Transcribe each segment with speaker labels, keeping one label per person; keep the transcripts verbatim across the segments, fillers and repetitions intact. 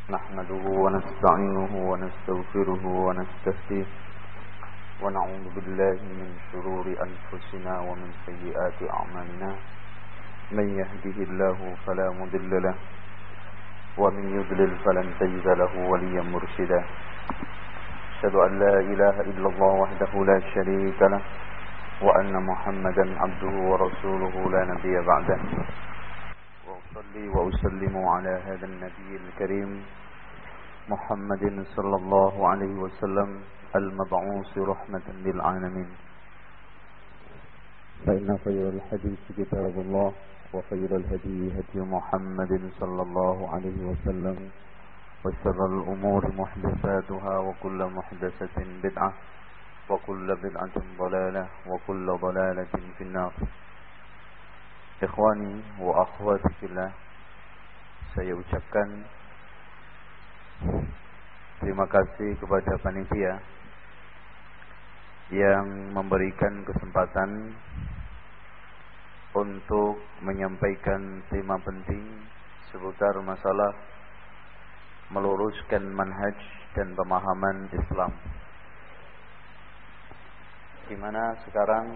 Speaker 1: نحمده ونستعينه ونستغفره ونستهديه ونعوذ بالله من شرور أنفسنا ومن سيئات أعمالنا من يهده الله فلا مضل له ومن يضلل فلن تجد له وليا مرشدا أشهد أن لا إله إلا الله وحده لا شريك له وأن محمدا عبده ورسوله لا نبي بعده وأصلي وأسلم على هذا النبي الكريم محمد صلى الله عليه وسلم المبعوث رحمة للعالمين فإن خير الحديث كتاب الله وخير الهدي هدي محمد صلى الله عليه وسلم وشر الأمور محدثاتها وكل محدثة بدعة وكل بدعة ضلالة وكل ضلالة في النار. Ikhwani wa akhwati fillah, saya ucapkan terima kasih kepada panitia yang memberikan kesempatan untuk menyampaikan tema penting seputar masalah meluruskan manhaj dan pemahaman Islam, di mana sekarang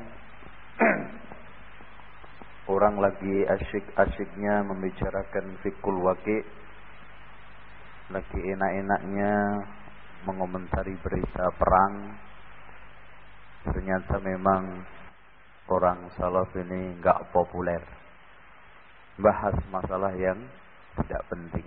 Speaker 1: orang lagi asyik-asyiknya membicarakan fikul waqi', lagi enak-enaknya mengomentari berita perang. Ternyata memang orang salaf ini enggak populer, bahas masalah yang tidak penting.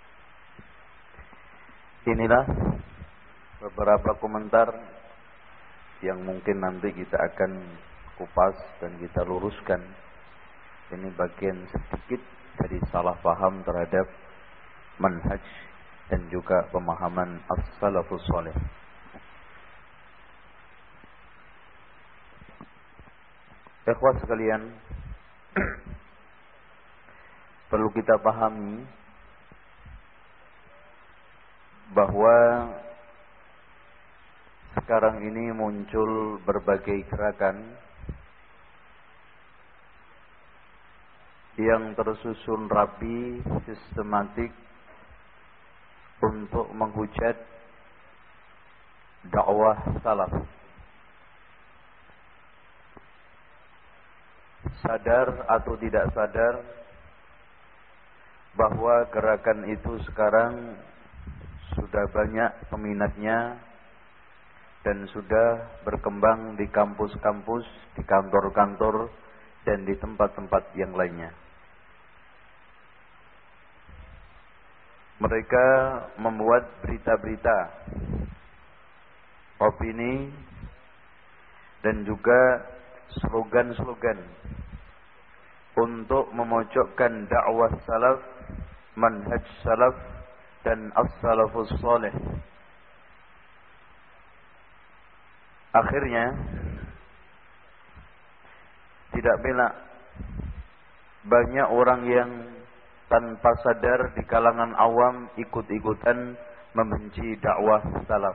Speaker 1: Inilah beberapa komentar yang mungkin nanti kita akan kupas dan kita luruskan. Ini bagian sedikit dari salah paham terhadap manhaj dan juga pemahaman as-salafus salih. Ikhwat sekalian, perlu kita pahami bahwa sekarang ini muncul berbagai gerakan yang tersusun rapi, sistematik untuk menghujat dakwah salaf. Sadar atau tidak sadar bahwa gerakan itu sekarang sudah banyak peminatnya dan sudah berkembang di kampus-kampus, di kantor-kantor, dan di tempat-tempat yang lainnya. Mereka membuat berita-berita, opini, dan juga slogan-slogan untuk memojokkan dakwah salaf, manhaj salaf, dan as-salafus salih. Akhirnya tidak belak banyak orang yang tanpa sadar di kalangan awam ikut-ikutan membenci dakwah salaf.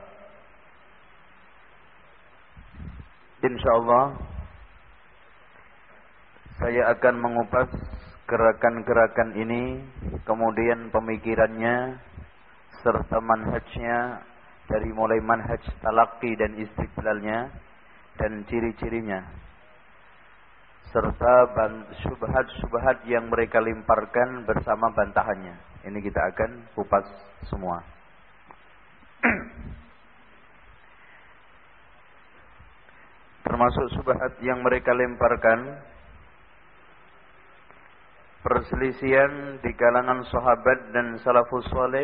Speaker 1: Insyaallah saya akan mengupas gerakan-gerakan ini, kemudian pemikirannya serta manhajnya, dari mulai manhaj talaqi dan istidlalnya dan ciri-cirinya, serta syubhat-syubhat yang mereka lemparkan bersama bantahannya. Ini kita akan kupas semua. Termasuk syubhat yang mereka lemparkan, perselisihan di kalangan sahabat dan salafus saleh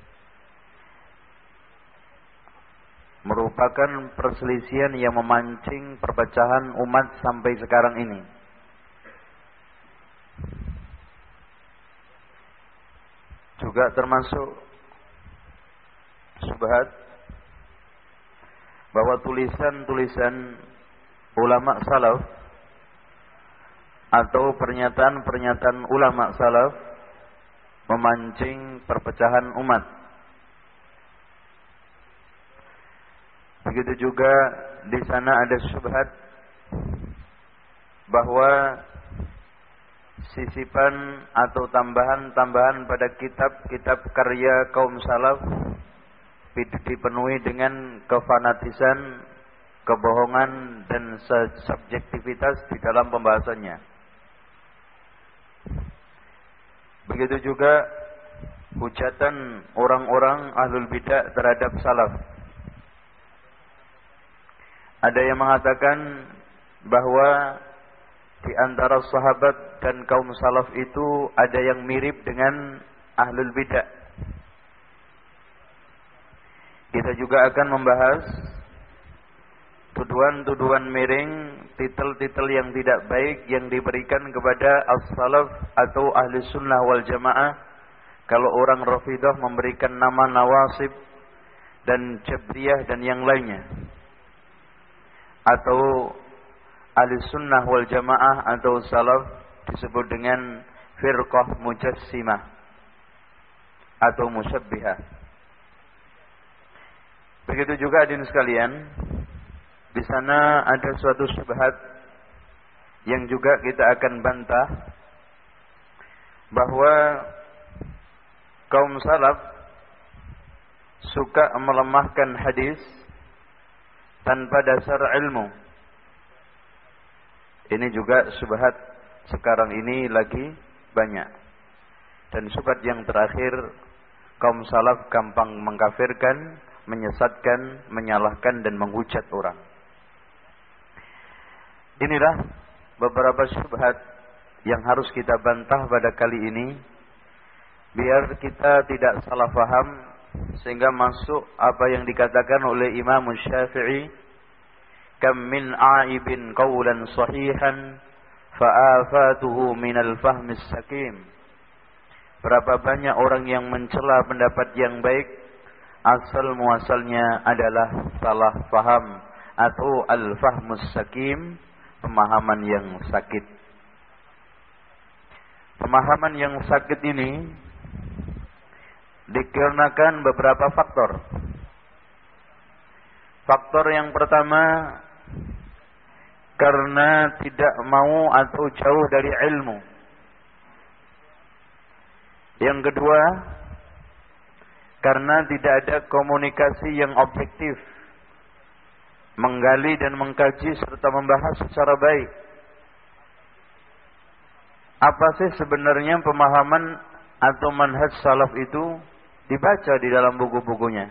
Speaker 1: merupakan perselisihan yang memancing perpecahan umat sampai sekarang ini. Juga termasuk syubhat bahwa tulisan-tulisan ulama salaf atau pernyataan-pernyataan ulama salaf memancing perpecahan umat. Begitu juga di sana ada syubhat bahwa sisipan atau tambahan-tambahan pada kitab-kitab karya kaum salaf dipenuhi dengan kefanatisan, kebohongan dan subjektivitas di dalam pembahasannya. Begitu juga hujatan orang-orang ahlul bidah terhadap salaf. Ada yang mengatakan bahwa di antara sahabat dan kaum salaf itu ada yang mirip dengan ahlul bidah. Kita juga akan membahas tuduhan-tuduhan miring, titel-titel yang tidak baik yang diberikan kepada as-salaf atau ahli sunnah wal jamaah. Kalau orang Rafidah memberikan nama Nawasib dan Jabriyah dan yang lainnya, atau ahli sunnah wal jamaah atau salaf disebut dengan firqah mujassimah atau musyabbihah. Begitu juga hadirin sekalian, di sana ada suatu syubhat yang juga kita akan bantah, bahwa kaum salaf suka melemahkan hadis tanpa dasar ilmu. Ini juga syubhat sekarang ini lagi banyak. Dan syubhat yang terakhir, kaum salaf gampang mengkafirkan, menyesatkan, menyalahkan dan menghujat orang. Inilah beberapa syubhat yang harus kita bantah pada kali ini, biar kita tidak salah faham sehingga masuk apa yang dikatakan oleh Imam Syafi'i, kam min aibin qawlan sahihan fa'afatuhu minal fahmis sakim. Berapa banyak orang yang mencela pendapat yang baik, asal muasalnya adalah salah faham atau al-fahmus sakim, pemahaman yang sakit. Pemahaman yang sakit ini dikarenakan beberapa faktor. Faktor yang pertama, karena tidak mau atau jauh dari ilmu. Yang kedua, karena tidak ada komunikasi yang objektif, menggali dan mengkaji serta membahas secara baik. Apa sih sebenarnya pemahaman atau manhaj salaf itu, dibaca di dalam buku-bukunya.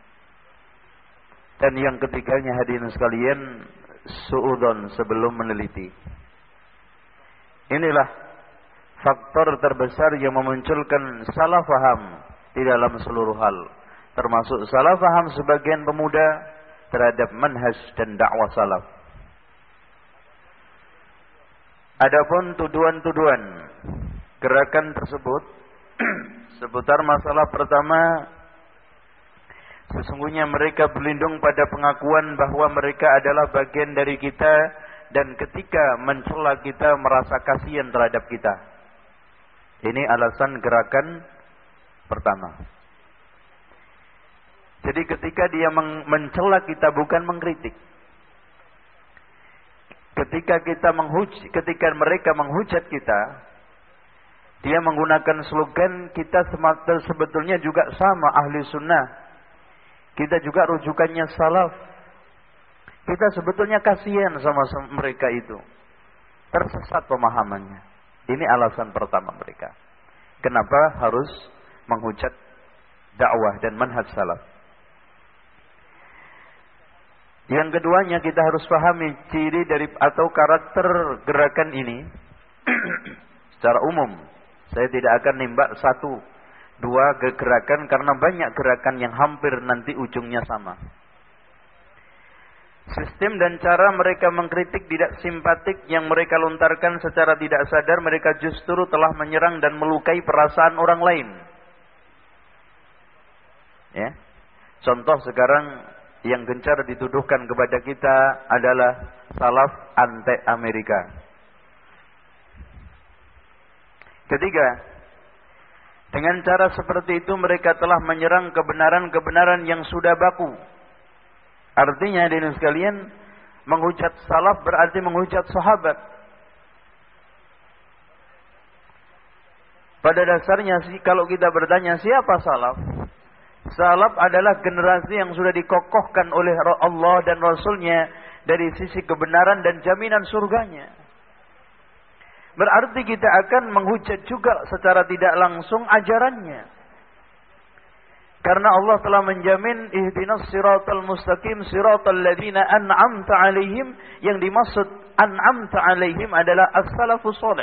Speaker 1: Dan yang ketiganya hadirin sekalian, su'udon sebelum meneliti. Inilah faktor terbesar yang memunculkan salah faham di dalam seluruh hal, termasuk salah faham sebagian pemuda terhadap manhaj dan dakwah salaf. Adapun tuduhan-tuduhan gerakan tersebut seputar masalah pertama, sesungguhnya mereka berlindung pada pengakuan bahwa mereka adalah bagian dari kita, dan ketika mencela kita merasa kasihan terhadap kita. Ini alasan gerakan pertama. Jadi ketika dia mencela kita bukan mengkritik. Ketika kita menghujat, ketika mereka menghujat kita, dia menggunakan slogan kita semata sebetulnya juga sama ahli sunnah. Kita juga rujukannya salaf. Kita sebetulnya kasihan sama mereka itu. Tersesat pemahamannya. Ini alasan pertama mereka. Kenapa harus menghujat dakwah dan manhaj salaf. Yang keduanya, kita harus pahami ciri dari atau karakter gerakan ini secara umum. Saya tidak akan nimbak satu, dua gerakan karena banyak gerakan yang hampir nanti ujungnya sama. Sistem dan cara mereka mengkritik tidak simpatik yang mereka lontarkan secara tidak sadar, mereka justru telah menyerang dan melukai perasaan orang lain. Ya. Contoh sekarang yang gencar dituduhkan kepada kita adalah salaf anti Amerika. Ketiga, dengan cara seperti itu mereka telah menyerang kebenaran-kebenaran yang sudah baku. Artinya hadirin sekalian, menghujat salaf berarti menghujat sahabat.
Speaker 2: Pada dasarnya kalau kita bertanya siapa salaf? Salaf adalah generasi yang sudah dikokohkan oleh Allah dan Rasulnya dari sisi kebenaran dan jaminan surganya. Berarti kita akan menghujat juga secara tidak langsung ajarannya. Karena Allah telah menjamin ihdinas siratal mustaqim siratal ladzina an'amta alaihim, yang dimaksud an'amta alaihim adalah as-salafus salih.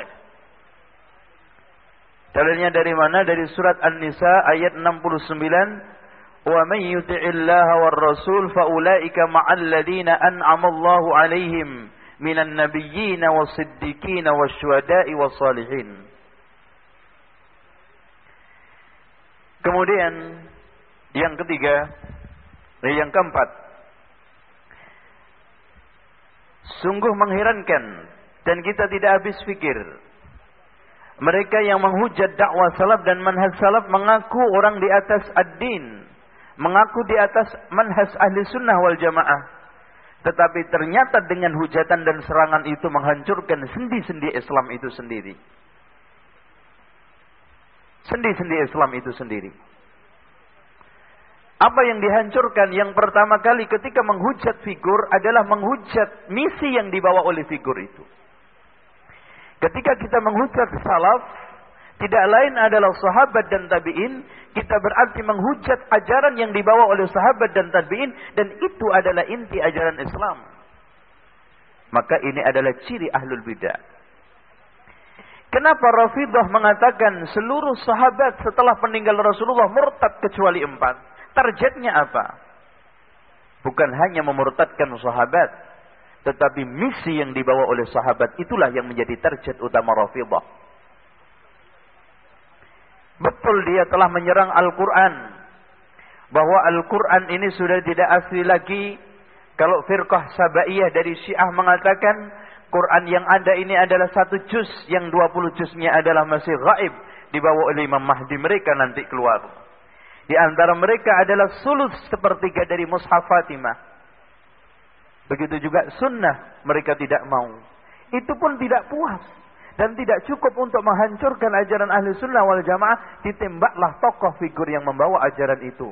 Speaker 2: Dalilnya dari mana? Dari surat An-Nisa ayat enam puluh sembilan. Wa may yuti'illaha war rasul fa ulaika ma'al ladzina an'ama Allahu alaihim minan nabiyyin was-siddiqin wasyuhada'i was-salihin. Kemudian yang ketiga, yang keempat, sungguh mengherankan dan kita tidak habis pikir. Mereka yang menghujat dakwah salaf dan manhaj salaf mengaku orang di atas ad-din, mengaku di atas manhaj ahli sunnah wal jamaah. Tetapi ternyata dengan hujatan dan serangan itu menghancurkan sendi-sendi Islam itu sendiri. Sendi-sendi Islam itu sendiri. Apa yang dihancurkan? Yang pertama kali ketika menghujat figur adalah menghujat misi yang dibawa oleh figur itu. Ketika kita menghujat salaf, tidak lain adalah sahabat dan tabi'in, kita berarti menghujat ajaran yang dibawa oleh sahabat dan tabi'in, dan itu adalah inti ajaran Islam. Maka ini adalah ciri ahlul bidah. Kenapa Rafidhah mengatakan seluruh sahabat setelah meninggal Rasulullah murtad kecuali empat? Targetnya apa? Bukan hanya memurtadkan sahabat, tetapi misi yang dibawa oleh sahabat itulah yang menjadi target utama Rafidhah. Betul dia telah menyerang Al-Quran, bahwa Al-Quran ini sudah tidak asli lagi. Kalau firqah Sabaiyah dari Syiah mengatakan Quran yang ada ini adalah satu juz, yang dua puluh juznya adalah masih gaib, dibawa oleh Imam Mahdi mereka nanti keluar. Di antara mereka adalah sulus sepertiga dari Mushaf Fatimah. Begitu juga sunnah mereka tidak mau. Itu pun tidak puas. Dan tidak cukup untuk menghancurkan ajaran ahli sunnah wal jamaah. Ditembaklah tokoh figur yang membawa ajaran itu.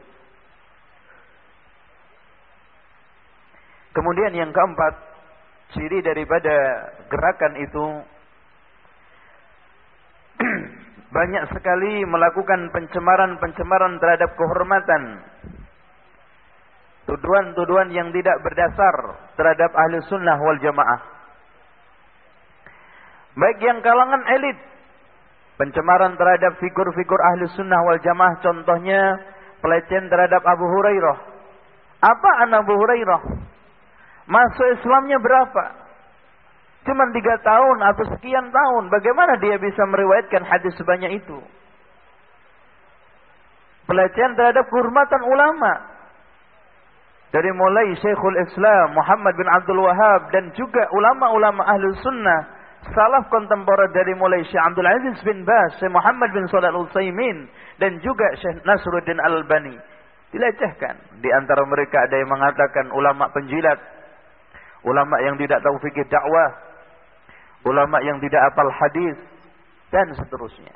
Speaker 2: Kemudian yang keempat, ciri daripada gerakan itu banyak sekali melakukan pencemaran-pencemaran terhadap kehormatan. Tuduhan-tuduhan yang tidak berdasar terhadap ahli sunnah wal jamaah. Baik yang kalangan elit. Pencemaran terhadap figur-figur ahli sunnah wal jamaah. Contohnya pelecehan terhadap Abu Hurairah. Apaan Abu Hurairah? Masuk Islamnya berapa? Cuma tiga tahun atau sekian tahun. Bagaimana dia bisa meriwayatkan hadis sebanyak itu? Pelecehan terhadap kehormatan ulama. Dari mulai Syekhul Islam Muhammad bin Abdul Wahhab dan juga ulama-ulama ahli sunnah. Salaf kontemporer dari mulai Syekh Abdul Aziz bin Baz, Syekh Muhammad bin Shalih Al-Utsaimin dan juga Syekh Nasruddin Al-Albani. Dilecehkan. Di antara mereka ada yang mengatakan ulama penjilat. Ulama yang tidak tahu fikih dakwah. Ulama yang tidak hafal hadis dan seterusnya.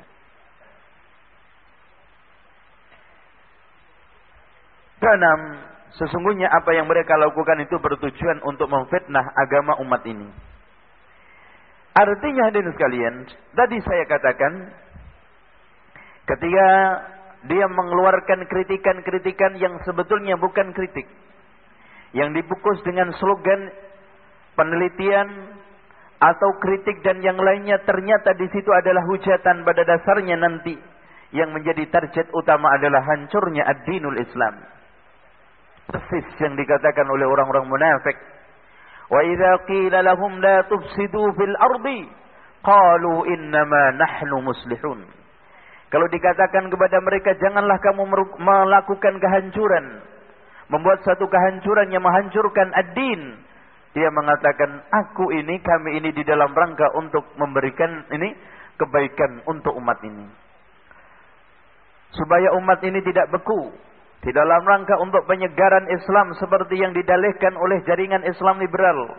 Speaker 2: Keenam, sesungguhnya apa yang mereka lakukan itu bertujuan untuk memfitnah agama umat ini. Artinya hadirin sekalian, tadi saya katakan ketika dia mengeluarkan kritikan-kritikan yang sebetulnya bukan kritik, yang dibungkus dengan slogan penelitian atau kritik dan yang lainnya, ternyata di situ adalah hujatan. Pada dasarnya nanti yang menjadi target utama adalah hancurnya ad-dinul Islam. Persis yang dikatakan oleh orang-orang munafik. Wa idza qila lahum la tufsidu fil ardi qalu innama nahnu muslihun. Kalau dikatakan kepada mereka janganlah kamu melakukan kehancuran, membuat satu kehancuran yang menghancurkan ad-din, dia mengatakan, aku ini, kami ini di dalam rangka untuk memberikan ini kebaikan untuk umat ini. Supaya umat ini tidak beku. Di dalam rangka untuk penyegaran Islam seperti yang didalihkan oleh jaringan Islam liberal.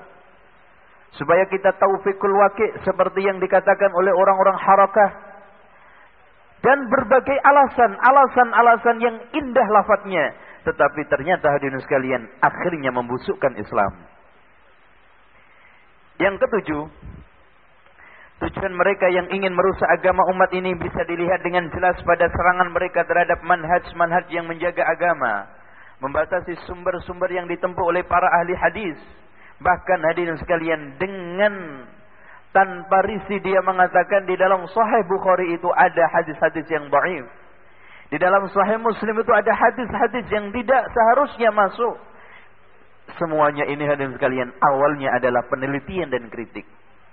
Speaker 2: Supaya kita taufikul waqi' seperti yang dikatakan oleh orang-orang harakah. dan berbagai alasan, alasan-alasan yang indah lafadznya, tetapi ternyata hadirin sekalian akhirnya membusukkan Islam. Yang ketujuh, tujuan mereka yang ingin merusak agama umat ini bisa dilihat dengan jelas pada serangan mereka terhadap manhaj-manhaj yang menjaga agama, membatasi sumber-sumber yang ditempuh oleh para ahli hadis. Bahkan hadirin sekalian, dengan tanpa risih dia mengatakan di dalam Sahih Bukhari itu ada hadis-hadis yang dhaif. Di dalam Sahih Muslim itu ada hadis-hadis yang tidak seharusnya masuk. Semuanya ini hadirin sekalian awalnya adalah penelitian dan kritik.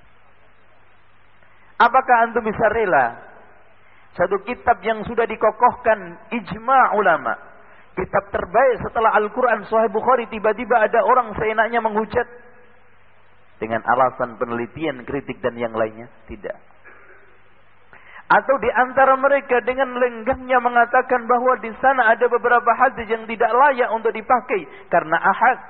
Speaker 2: Apakah antum bisa rela satu kitab yang sudah dikokohkan ijma' ulama, kitab terbaik setelah Al-Quran Sahih Bukhari, tiba-tiba ada orang seenaknya menghujat dengan alasan penelitian, kritik dan yang lainnya? Tidak. Atau di antara mereka dengan lenggangnya mengatakan bahwa di sana ada beberapa hadis yang tidak layak untuk dipakai karena ahad.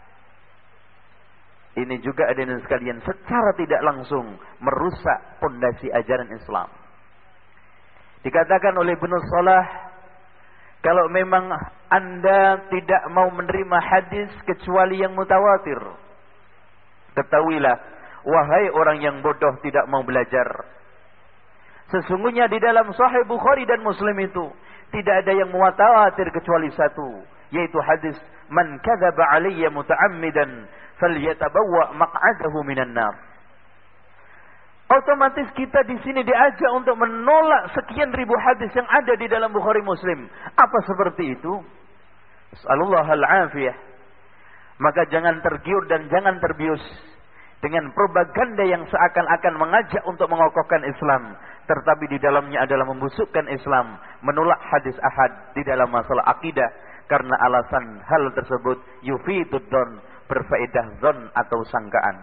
Speaker 2: Ini juga hadirin sekalian secara tidak langsung merusak pondasi ajaran Islam. Dikatakan oleh Ibnu Salah, kalau memang Anda tidak mau menerima hadis kecuali yang mutawatir, ketahuilah, wahai orang yang bodoh tidak mau belajar. Sesungguhnya di dalam Sahih Bukhari dan Muslim itu tidak ada yang mutawatir kecuali satu, yaitu hadis man kadzaba alayya muta'ammidan falyatabawwa maq'adahu minan nar. Otomatis kita di sini diajak untuk menolak sekian ribu hadis yang ada di dalam Bukhari Muslim. Apa seperti itu? Sallallahu al-afiyah. Maka jangan tergiur dan jangan terbius dengan propaganda yang seakan-akan mengajak untuk mengokohkan Islam, tetapi di dalamnya adalah membusukkan Islam, menolak hadis ahad di dalam masalah akidah karena alasan hal tersebut yufidud don, berfaedah zon atau sangkaan.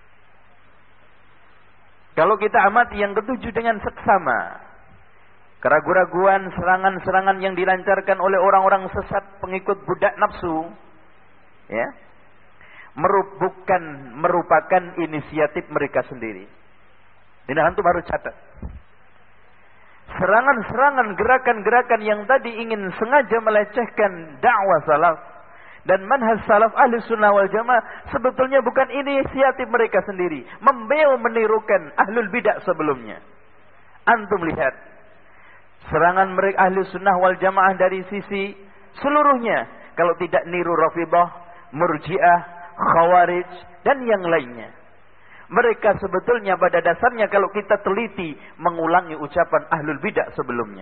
Speaker 2: Kalau kita amati yang ketujuh dengan seksama, keraguan-raguan, serangan-serangan yang dilancarkan oleh orang-orang sesat pengikut budak nafsu, ya, merupakan merupakan inisiatif mereka sendiri. Ini antum harus catat. Serangan-serangan, gerakan-gerakan yang tadi ingin sengaja melecehkan dakwah salaf dan manhaj salaf ahli sunnah wal jamaah sebetulnya bukan inisiatif mereka sendiri. Membeu menirukan ahlul bidah sebelumnya. Antum lihat serangan mereka ahli sunnah wal jamaah dari sisi seluruhnya. Kalau tidak niru Rafidhah, Murji'ah, Khawarij dan yang lainnya. Mereka sebetulnya pada dasarnya kalau kita teliti mengulangi ucapan ahlul bidah sebelumnya.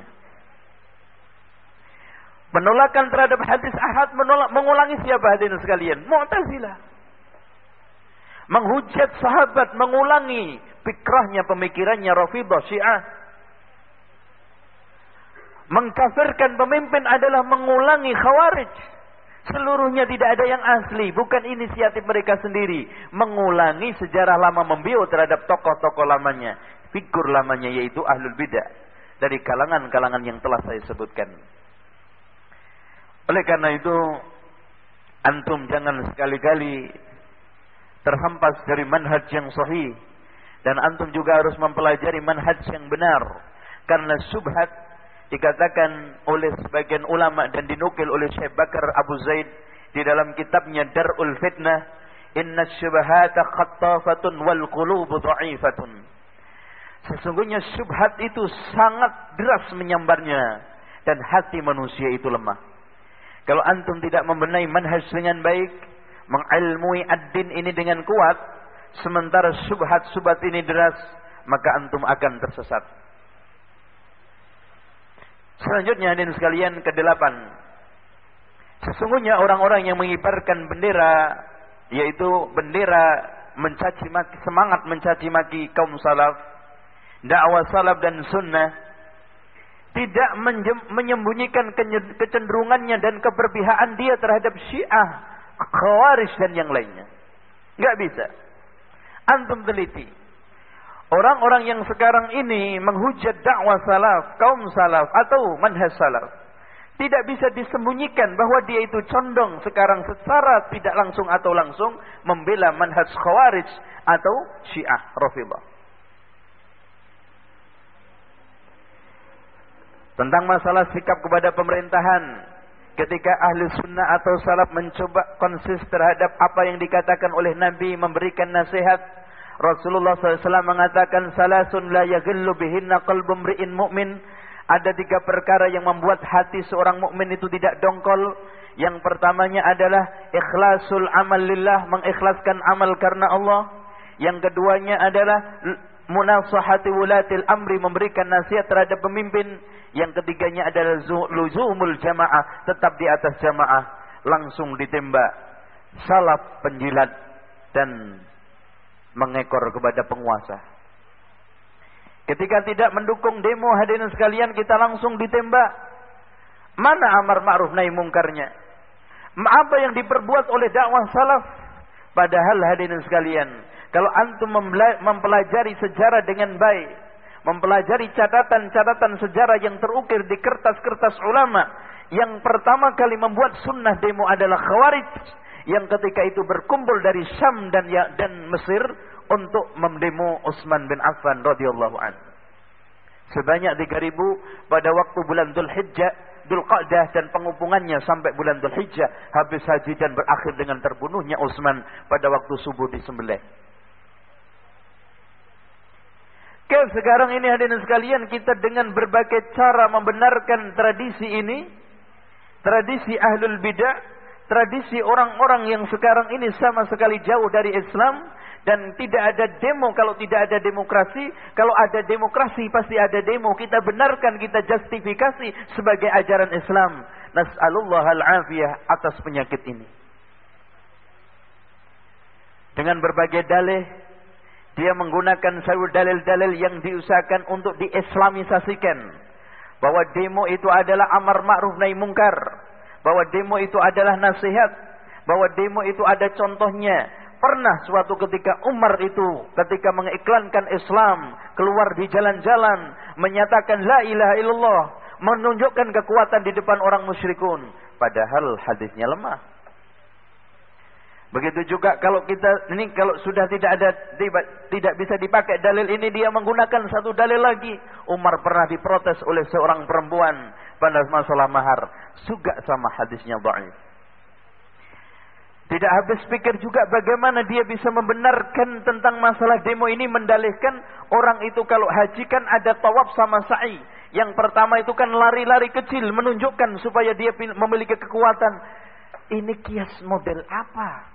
Speaker 2: Penolakan terhadap hadis ahad menolak, mengulangi siapa hadirin sekalian? Mu'tazilah. Menghujat sahabat, mengulangi pikrahnya, pemikirannya Rafidhah, Syiah. Mengkafirkan pemimpin adalah mengulangi Khawarij. Seluruhnya tidak ada yang asli, bukan inisiatif mereka sendiri. Mengulangi sejarah lama, membiu terhadap tokoh-tokoh lamanya, figur lamanya, yaitu ahlul bidah dari kalangan-kalangan yang telah saya sebutkan. Oleh karena itu, antum jangan sekali-kali terhempas dari manhaj yang sahih, dan antum juga harus mempelajari manhaj yang benar. Karena syubhat dikatakan oleh sebagian ulama dan dinukil oleh Syekh Bakar Abu Zaid di dalam kitabnya Dar'ul Fitnah, inna syubhata khattafatun wal qulubu dha'ifatun. Sesungguhnya syubhat itu sangat deras menyambarnya dan hati manusia itu lemah. Kalau antum tidak membenahi manhaj dengan baik, mengilmui ad-din ini dengan kuat, sementara syubhat-syubhat ini deras, maka antum akan tersesat. Selanjutnya hadirin sekalian, kedelapan. Sesungguhnya orang-orang yang mengibarkan bendera, yaitu bendera mencaci maki, semangat mencaci maki kaum salaf, dakwah salaf dan sunnah, tidak menyembunyikan kecenderungannya dan keberpihakan dia terhadap Syiah, Khawarij dan yang lainnya. Enggak bisa. Antum teliti. Orang-orang yang sekarang ini menghujat dakwah salaf, kaum salaf atau manhaj salaf, tidak bisa disembunyikan bahwa dia itu condong sekarang secara tidak langsung atau langsung membela manhaj Khawarij atau Syiah Rafidhah. tentang masalah sikap kepada pemerintahan. Ketika ahli sunnah atau salaf mencoba konsis terhadap apa yang dikatakan oleh Nabi, memberikan nasihat, Rasulullah shallallahu alaihi wasallam mengatakan, salasun la yaghillu bihinna qalbu mri'in mu'min. Ada tiga perkara yang membuat hati seorang mukmin itu tidak dongkol. Yang pertamanya adalah ikhlasul amal lillah, mengikhlaskan amal karena Allah. Yang keduanya adalah munasahati wulatil amri, memberikan nasihat terhadap pemimpin. Yang ketiganya adalah luzumul jamaah, tetap di atas jamaah. Langsung ditembak salaf, penjilat, dan mengekor kepada penguasa. Ketika tidak mendukung demo, hadirin sekalian, kita langsung ditembak. Mana amar ma'ruf nahi mungkarnya? Apa yang diperbuat oleh dakwah salaf? Padahal hadirin sekalian, kalau antum mempelajari sejarah dengan baik, mempelajari catatan-catatan sejarah yang terukir di kertas-kertas ulama, yang pertama kali membuat sunnah demo adalah Khawarij, yang ketika itu berkumpul dari Syam dan dan Mesir untuk mendemo Utsman bin Affan radhiyallahu anhu. Sebanyak tiga ribu pada waktu bulan Dzulhijjah, Dzulqa'dah, dan pengupungannya sampai bulan Dzulhijjah, habis haji dan berakhir dengan terbunuhnya Utsman pada waktu subuh disembelih. Ke sekarang ini hadirin sekalian, kita dengan berbagai cara membenarkan tradisi ini, tradisi ahlul bidah, tradisi orang-orang yang sekarang ini sama sekali jauh dari Islam. Dan tidak ada demo kalau tidak ada demokrasi. Kalau ada demokrasi pasti ada demo. Kita benarkan, kita justifikasi sebagai ajaran Islam. Nas'alullah al-afiyah atas penyakit ini. Dengan berbagai dalih, dia menggunakan sayur dalil-dalil yang diusahakan untuk diislamisasikan. Bahwa demo itu adalah amar ma'ruf nahi mungkar. Bahwa demo itu adalah nasihat. Bahwa demo itu ada contohnya. Pernah suatu ketika Umar itu ketika mengiklankan Islam, keluar di jalan-jalan menyatakan la ilaha illallah, menunjukkan kekuatan di depan orang musyrikun, padahal hadisnya lemah. Begitu juga kalau kita ini kalau sudah tidak ada tidak, tidak bisa dipakai dalil ini, dia menggunakan satu dalil lagi. Umar pernah diprotes oleh seorang perempuan pada masalah mahar, juga sama hadisnya dhaif. Tidak habis pikir juga bagaimana dia bisa membenarkan tentang masalah demo ini, mendalihkan orang itu kalau haji kan ada tawaf sama sa'i. Yang pertama itu kan lari-lari kecil, menunjukkan supaya dia memiliki kekuatan. Ini kias model apa?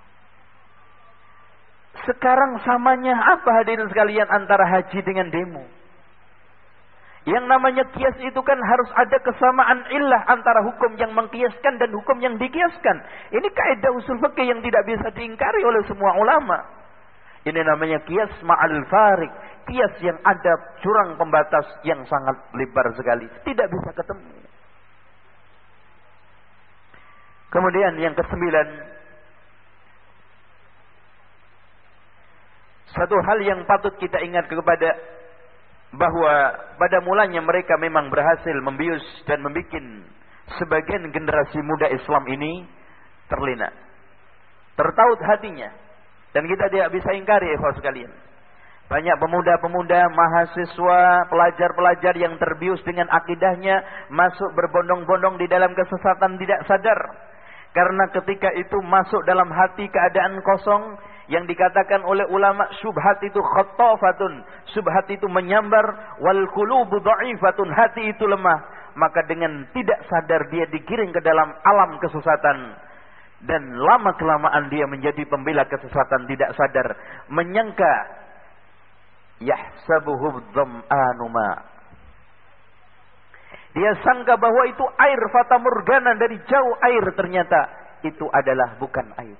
Speaker 2: Sekarang samanya apa hadirin sekalian antara haji dengan demo? Yang namanya kias itu kan harus ada kesamaan illah antara hukum yang mengkiaskan dan hukum yang dikiaskan. Ini kaidah usul fikih yang tidak bisa diingkari oleh semua ulama. Ini namanya kias ma'al farik, kias yang ada jurang pembatas yang sangat lebar sekali, tidak bisa ketemu. Kemudian yang kesembilan, satu hal yang patut kita ingat kepada bahwa pada mulanya mereka memang berhasil membius dan membuat sebagian generasi muda Islam ini terlena, tertaut hatinya, dan kita tidak bisa ingkari ikhwan sekalian. Banyak pemuda-pemuda, mahasiswa, pelajar-pelajar yang terbius dengan akidahnya masuk berbondong-bondong di dalam kesesatan tidak sadar. Karena ketika itu masuk dalam hati keadaan kosong, yang dikatakan oleh ulama syubhat itu khattafatun, syubhat itu menyambar, wal qulubu dha'ifatun, hati itu lemah. Maka dengan tidak sadar dia digiring ke dalam alam kesesatan, dan lama kelamaan dia menjadi pembela kesesatan tidak sadar, menyangka yahsabuhu dham'anu ma, dia sangka bahwa itu air fata morgana, dari jauh air, ternyata itu adalah bukan air.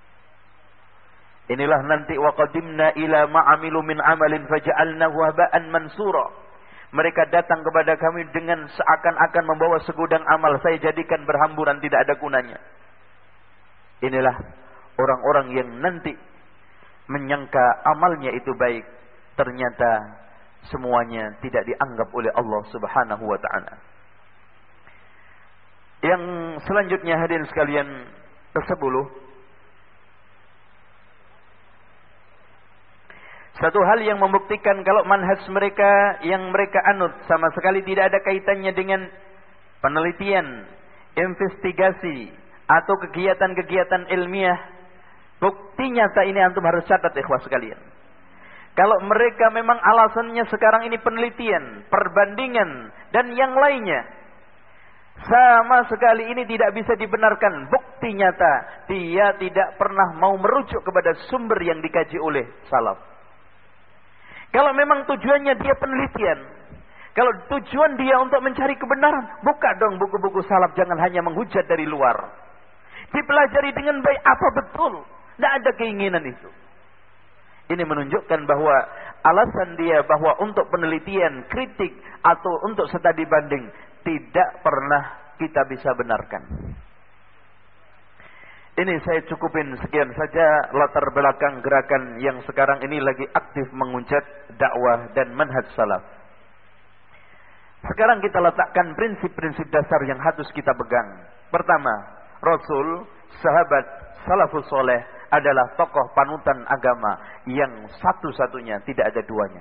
Speaker 2: Inilah nanti wa qadimna ila ma'amilu min amalin faja'alnahu haba'an mansura. Mereka datang kepada kami dengan seakan-akan membawa segudang amal, saya jadikan berhamburan, tidak ada gunanya. Inilah orang-orang yang nanti menyangka amalnya itu baik, ternyata semuanya tidak dianggap oleh Allah Subhanahu wa ta'ala. Yang selanjutnya hadirin sekalian, kesepuluh, Satu hal yang membuktikan kalau manhaj mereka yang mereka anut sama sekali tidak ada kaitannya dengan penelitian, investigasi, atau kegiatan-kegiatan ilmiah. Bukti nyata ini antum harus catat ikhwah sekalian. Kalau mereka memang alasannya sekarang ini penelitian, perbandingan, dan yang lainnya, sama sekali ini tidak bisa dibenarkan. Bukti nyata, dia tidak pernah mau merujuk kepada sumber yang dikaji oleh salaf. Kalau memang tujuannya dia penelitian, kalau tujuan dia untuk mencari kebenaran, buka dong buku-buku salaf, jangan hanya menghujat dari luar. Dipelajari dengan baik apa betul. Tidak ada keinginan itu. Ini menunjukkan bahwa alasan dia bahwa untuk penelitian, kritik, atau untuk studi banding tidak pernah kita bisa benarkan. Ini saya cukupin sekian saja latar belakang gerakan yang sekarang ini lagi aktif menghujat dakwah dan manhaj salaf. Sekarang kita letakkan prinsip-prinsip dasar yang harus kita pegang. Pertama, Rasul, sahabat, salafus soleh adalah tokoh panutan agama yang satu-satunya, tidak ada duanya.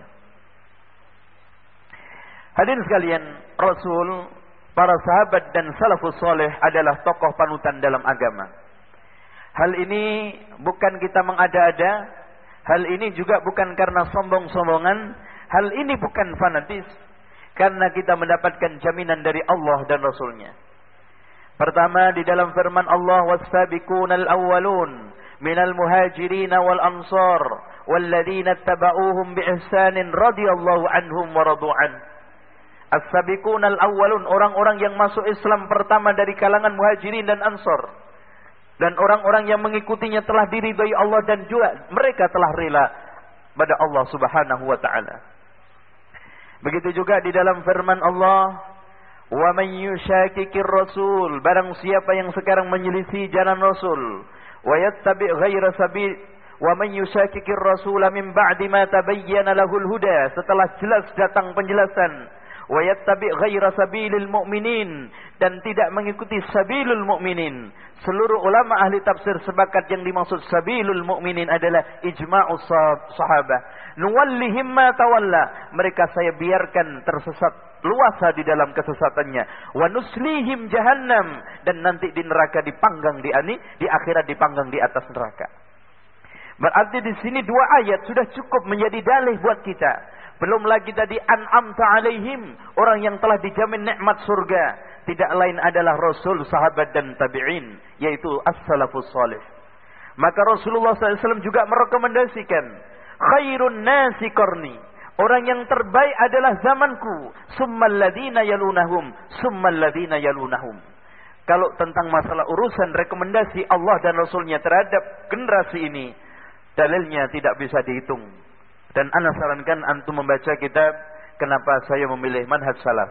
Speaker 2: Hadirin sekalian, Rasul, para sahabat dan salafus soleh adalah tokoh panutan dalam agama. Hal ini bukan kita mengada-ada, hal ini juga bukan karena sombong-sombongan, hal ini bukan fanatis, karena kita mendapatkan jaminan dari Allah dan Rasulnya. Pertama, di dalam firman Allah, was-sabiqunal awwalun minal muhajirin wal ansar walladzina tabauhum bi ihsanin radhiyallahu anhum wa radu'an. As-sabiqunal awwalun, orang-orang yang masuk Islam pertama dari kalangan muhajirin dan ansar, dan orang-orang yang mengikutinya telah diridhai Allah dan juga mereka telah rela pada Allah Subhanahu wa taala. Begitu juga di dalam firman Allah, wa man yushakikir rasul, barang siapa yang sekarang menyelisih jalan Rasul, wa yattabi' ghaira sabil, wa man yushakikir rasul min ba'di ma tabayyana lahul huda, setelah jelas datang penjelasan, wa yattabi' ghaira sabilil mu'minin, dan tidak mengikuti sabilul mu'minin. Seluruh ulama ahli tafsir sepakat yang dimaksud sabilul mu'minin adalah ijma'us sahabah. Nuwallihim ma tawalla, mereka saya biarkan tersesat luasa di dalam kesesatannya. Wa nuslihim jahannam, dan nanti di neraka dipanggang di ani, di akhirat dipanggang di atas neraka. Berarti di sini dua ayat sudah cukup menjadi dalih buat kita. Belum lagi tadi an'amta alaihim, orang yang telah dijamin nikmat surga, tidak lain adalah Rasul, sahabat dan tabi'in, yaitu as-salafus salih. Maka Rasulullah sallallahu alaihi wasallam juga merekomendasikan, khairun nasi qarni, orang yang terbaik adalah zamanku, summal ladina yalunahum, summal ladina yalunahum. Kalau tentang masalah urusan rekomendasi Allah dan Rasulnya terhadap generasi ini, dalilnya tidak bisa dihitung. Dan ana sarankan antum membaca kitab Kenapa Saya Memilih Manhaj Salaf.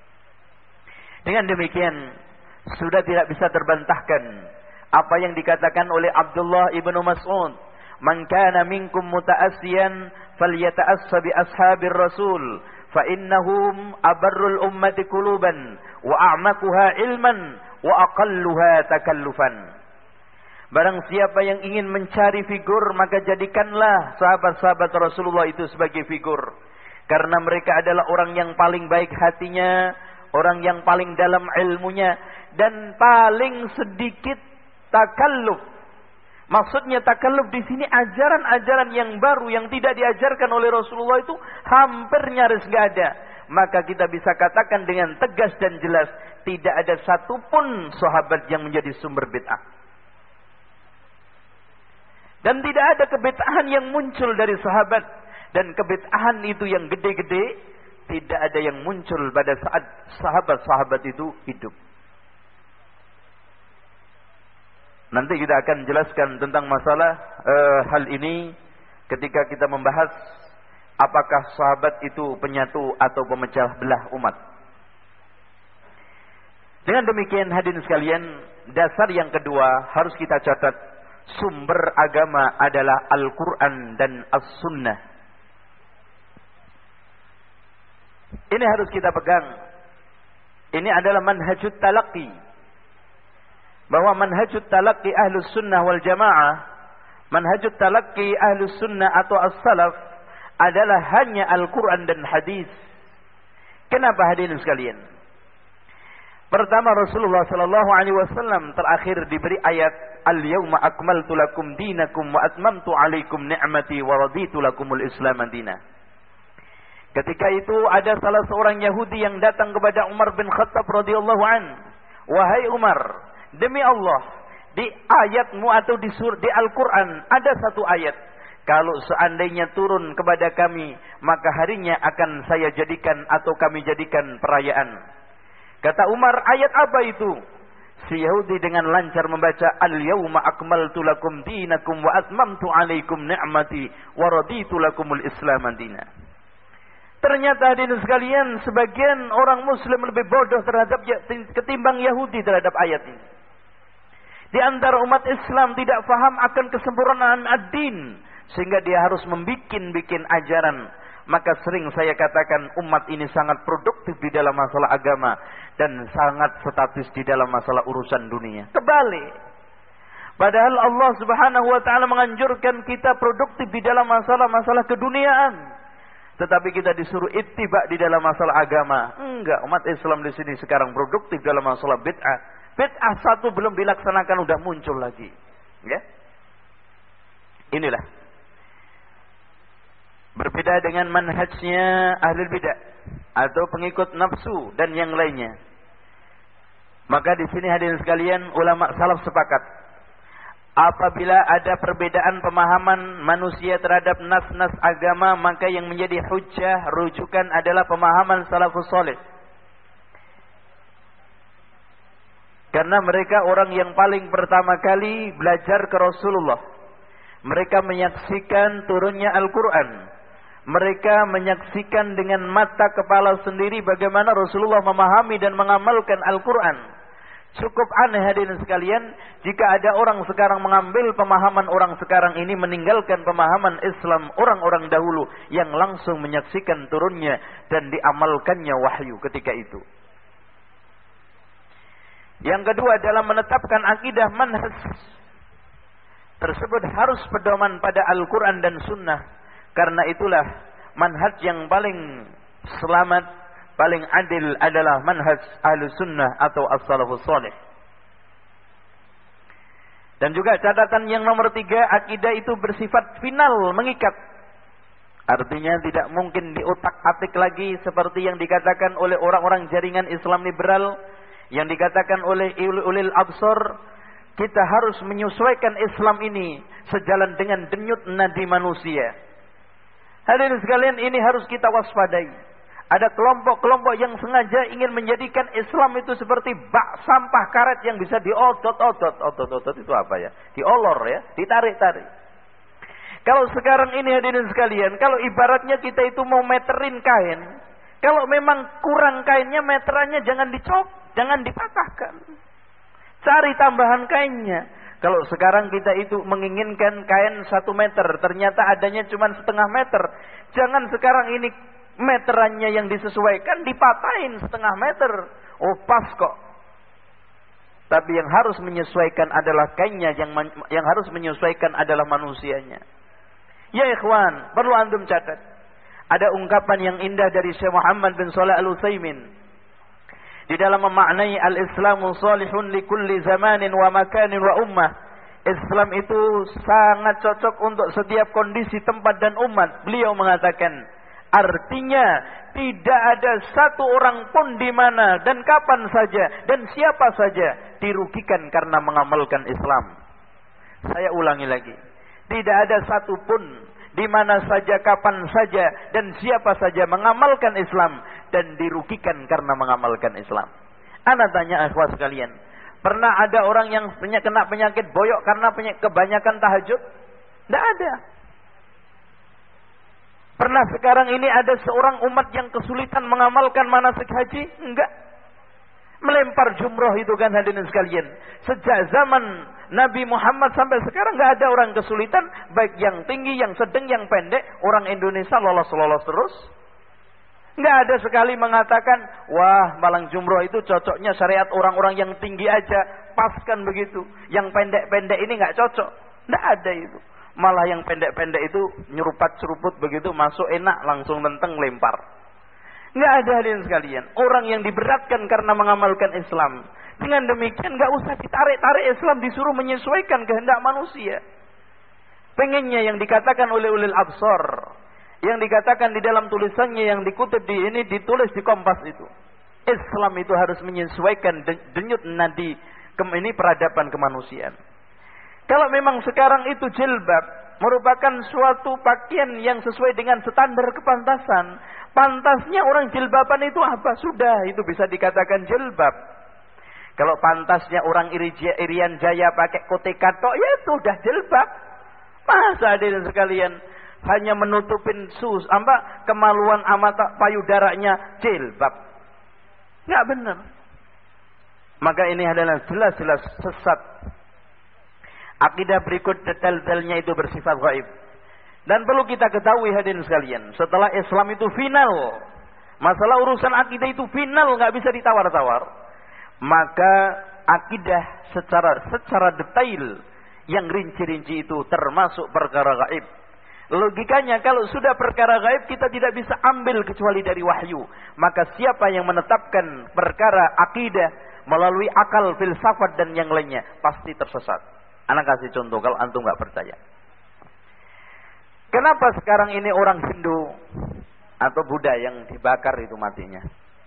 Speaker 2: Dengan demikian sudah tidak bisa terbantahkan apa yang dikatakan oleh Abdullah ibnu Mas'ud, man kana minkum muta'assiyan falyata'assa bi ashabir rasul fa innahum abarrul ummati quluban wa a'maquha ilman wa aqalluha takallufan. Barang siapa yang ingin mencari figur, maka jadikanlah sahabat-sahabat Rasulullah itu sebagai figur. Karena mereka adalah orang yang paling baik hatinya, orang yang paling dalam ilmunya, dan paling sedikit takalluf. Maksudnya takalluf di sini ajaran-ajaran yang baru yang tidak diajarkan oleh Rasulullah itu hampir nyaris gak ada. Maka kita bisa katakan dengan tegas dan jelas, tidak ada satupun sahabat yang menjadi sumber bid'ah. Dan tidak ada kebid'ahan yang muncul dari sahabat. Dan kebid'ahan itu yang gede-gede, tidak ada yang muncul pada saat sahabat-sahabat itu hidup. Nanti kita akan jelaskan tentang masalah uh, hal ini ketika kita membahas apakah sahabat itu penyatu atau pemecah belah umat. Dengan demikian hadirin sekalian, dasar yang kedua harus kita catat. Sumber agama adalah Al-Quran dan As-Sunnah. Ini harus kita pegang. Ini adalah manhajut talaqi. Bahwa manhajut talaqi Ahlus Sunnah wal Jamaah, manhajut talaqi Ahlus Sunnah atau As-Salaf adalah hanya Al-Quran dan hadis. Kenapa hadirin sekalian? Pertama, Rasulullah sallallahu alaihi wasallam terakhir diberi ayat Al-yawma akmaltu lakum dinakum wa atmamtu alaikum ni'mati wa raditu lakumul Islam madina. Ketika itu ada salah seorang Yahudi yang datang kepada Umar bin Khattab radhiyallahu an. Wahai Umar, demi Allah, di ayatmu atau di sur di Al-Quran ada satu ayat. Kalau seandainya turun kepada kami, maka harinya akan saya jadikan atau kami jadikan perayaan. Kata Umar, ayat apa itu? Si Yahudi dengan lancar membaca, Al-yawma akmaltu lakum dinakum wa atmamtu alaikum ni'mati wa raditu lakumul Islam madina. Ternyata hadirin sekalian, sebagian orang muslim lebih bodoh terhadap ketimbang Yahudi terhadap ayat ini. Di antara umat Islam tidak faham akan kesempurnaan ad-din, sehingga dia harus membikin-bikin ajaran. Maka sering saya katakan umat ini sangat produktif di dalam masalah agama dan sangat statis di dalam masalah urusan dunia. Kebalik. Padahal Allah Subhanahu wa taala menganjurkan kita produktif di dalam masalah-masalah keduniaan. Tetapi kita disuruh ittiba di dalam masalah agama. Enggak, umat Islam di sini sekarang produktif dalam masalah bid'ah. Bid'ah satu belum dilaksanakan udah muncul lagi. Ya. Inilah. Berbeda dengan manhajnya ahli bidah atau pengikut nafsu dan yang lainnya. Maka di sini hadirin sekalian, ulama salaf sepakat, apabila ada perbedaan pemahaman manusia terhadap nas-nas agama, maka yang menjadi hujjah, rujukan adalah pemahaman salafus saleh. Karena mereka orang yang paling pertama kali belajar ke Rasulullah. Mereka menyaksikan turunnya Al-Quran. Mereka menyaksikan dengan mata kepala sendiri bagaimana Rasulullah memahami dan mengamalkan Al-Quran. Cukup aneh hadirin sekalian, jika ada orang sekarang mengambil pemahaman orang sekarang ini, meninggalkan pemahaman Islam orang-orang dahulu yang langsung menyaksikan turunnya dan diamalkannya wahyu ketika itu. Yang kedua, dalam menetapkan akidah manhaj tersebut harus pedoman pada Al-Quran dan Sunnah. Karena itulah manhaj yang paling selamat, paling adil adalah manhaj ahlu sunnah atau as-salafus salih. Dan juga catatan yang nomor tiga, akidah itu bersifat final, mengikat. Artinya tidak mungkin diutak-atik lagi seperti yang dikatakan oleh orang-orang jaringan Islam liberal, yang dikatakan oleh ulil absar. Kita harus menyesuaikan Islam ini sejalan dengan denyut nadi manusia. Hadirin sekalian, ini harus kita waspadai. Ada kelompok-kelompok yang sengaja ingin menjadikan Islam itu seperti bak sampah karet yang bisa diodot-odot. Odot-odot itu apa ya? Diolor ya, ditarik-tarik. Kalau sekarang ini hadirin sekalian, kalau ibaratnya kita itu mau meterin kain, kalau memang kurang kainnya, meterannya jangan dicop, jangan dipatahkan. Cari tambahan kainnya. Kalau sekarang kita itu menginginkan kain satu meter, ternyata adanya cuma setengah meter. Jangan sekarang ini meterannya yang disesuaikan, dipatahin setengah meter. Oh pas kok. Tapi yang harus menyesuaikan adalah kainnya, yang yang harus menyesuaikan adalah manusianya. Ya ikhwan, perlu antum catat. Ada ungkapan yang indah dari Syekh Muhammad bin Shalih Al-Utsaimin. Di dalam memaknai al-Islamu salihun li kulli zamanin wa makanin wa ummah. Islam itu sangat cocok untuk setiap kondisi, tempat dan umat. Beliau mengatakan, artinya tidak ada satu orang pun di mana dan kapan saja dan siapa saja dirugikan karena mengamalkan Islam. Saya ulangi lagi. Tidak ada satu pun di mana saja, kapan saja, dan siapa saja mengamalkan Islam dan dirugikan karena mengamalkan Islam. Ana tanya ikhwah sekalian, pernah ada orang yang kena penyakit boyok karena kebanyakan tahajud? Tidak ada. Pernah sekarang ini ada seorang umat yang kesulitan mengamalkan manasik haji? Enggak. Melempar jumroh itu kan hadirin sekalian. Sejak zaman Nabi Muhammad sampai sekarang nggak ada orang kesulitan, baik yang tinggi, yang sedang, yang pendek. Orang Indonesia lolos-lolos terus. Nggak ada sekali mengatakan, wah malang jumroh itu cocoknya syariat orang-orang yang tinggi aja, paskan begitu. Yang pendek-pendek ini nggak cocok. Nggak ada itu. Malah yang pendek-pendek itu nyerupat seruput begitu masuk enak langsung lenteng lempar. Nggak ada hadirin sekalian. Orang yang diberatkan karena mengamalkan Islam. Dengan demikian nggak usah ditarik-tarik Islam, disuruh menyesuaikan kehendak manusia. Pengennya yang dikatakan oleh ulil absar, yang dikatakan di dalam tulisannya yang dikutip di ini, ditulis di Kompas itu. Islam itu harus menyesuaikan denyut nadi ini peradaban kemanusiaan. Kalau memang sekarang itu jilbab merupakan suatu pakaian yang sesuai dengan standar kepantasan, pantasnya orang jilbaban itu apa? Sudah, itu bisa dikatakan jilbab. Kalau pantasnya orang Irian Jaya pakai kote katok, ya itu udah jilbab. Masa hadirin sekalian hanya menutupin sus, apa kemaluan amat payudaranya jilbab? Nggak benar. Maka ini adalah jelas-jelas sesat. Akidah berikut detail-detailnya itu bersifat gaib. Dan perlu kita ketahui hadirin sekalian, setelah Islam itu final, masalah urusan akidah itu final, nggak bisa ditawar-tawar. Maka akidah secara secara detail yang rinci-rinci itu termasuk perkara gaib. Logikanya kalau sudah perkara gaib kita tidak bisa ambil kecuali dari wahyu. Maka siapa yang menetapkan perkara akidah melalui akal, filsafat dan yang lainnya pasti tersesat. Anak kasih contoh kalau antum nggak percaya. Kenapa sekarang ini orang Hindu atau Buddha yang dibakar itu matinya?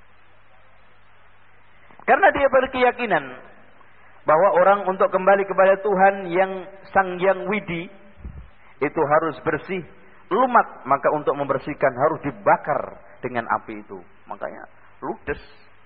Speaker 2: Karena dia berkeyakinan bahwa orang untuk kembali kepada Tuhan yang Sang Yang Widi itu harus bersih, lumat. Maka untuk membersihkan harus dibakar dengan api itu. Makanya ludes.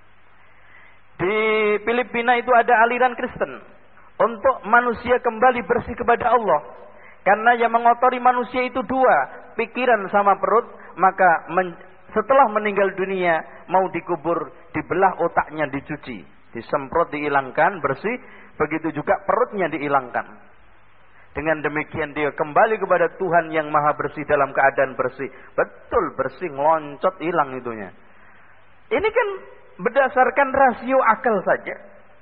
Speaker 2: Di Filipina itu ada aliran Kristen untuk manusia kembali bersih kepada Allah. Karena yang mengotori manusia itu dua, pikiran sama perut. Maka men, setelah meninggal dunia mau dikubur, dibelah otaknya, dicuci, disemprot, dihilangkan, bersih. Begitu juga perutnya dihilangkan. Dengan demikian dia kembali kepada Tuhan yang maha bersih dalam keadaan bersih. Betul bersih, ngeloncot, hilang itunya. Ini kan berdasarkan rasio akal saja.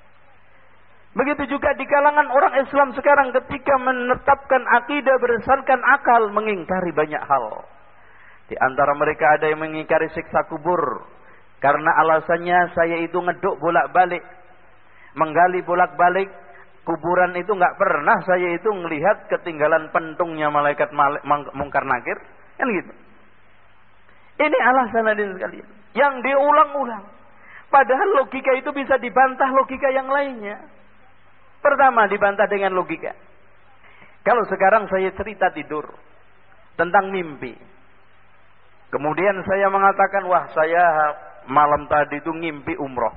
Speaker 2: Begitu juga di kalangan orang Islam sekarang ketika menetapkan akidah berdasarkan akal, mengingkari banyak hal. Di antara mereka ada yang mengingkari siksa kubur. Karena alasannya saya itu ngeduk bolak-balik, menggali bolak-balik kuburan itu nggak pernah saya itu melihat ketinggalan pentungnya malaikat malik, mungkar nakir, kan gitu. Ini alasan hadirin sekalian yang diulang-ulang. Padahal logika itu bisa dibantah logika yang lainnya. Pertama dibantah dengan logika. Kalau sekarang saya cerita tidur tentang mimpi, kemudian saya mengatakan, wah saya malam tadi itu ngimpi umroh.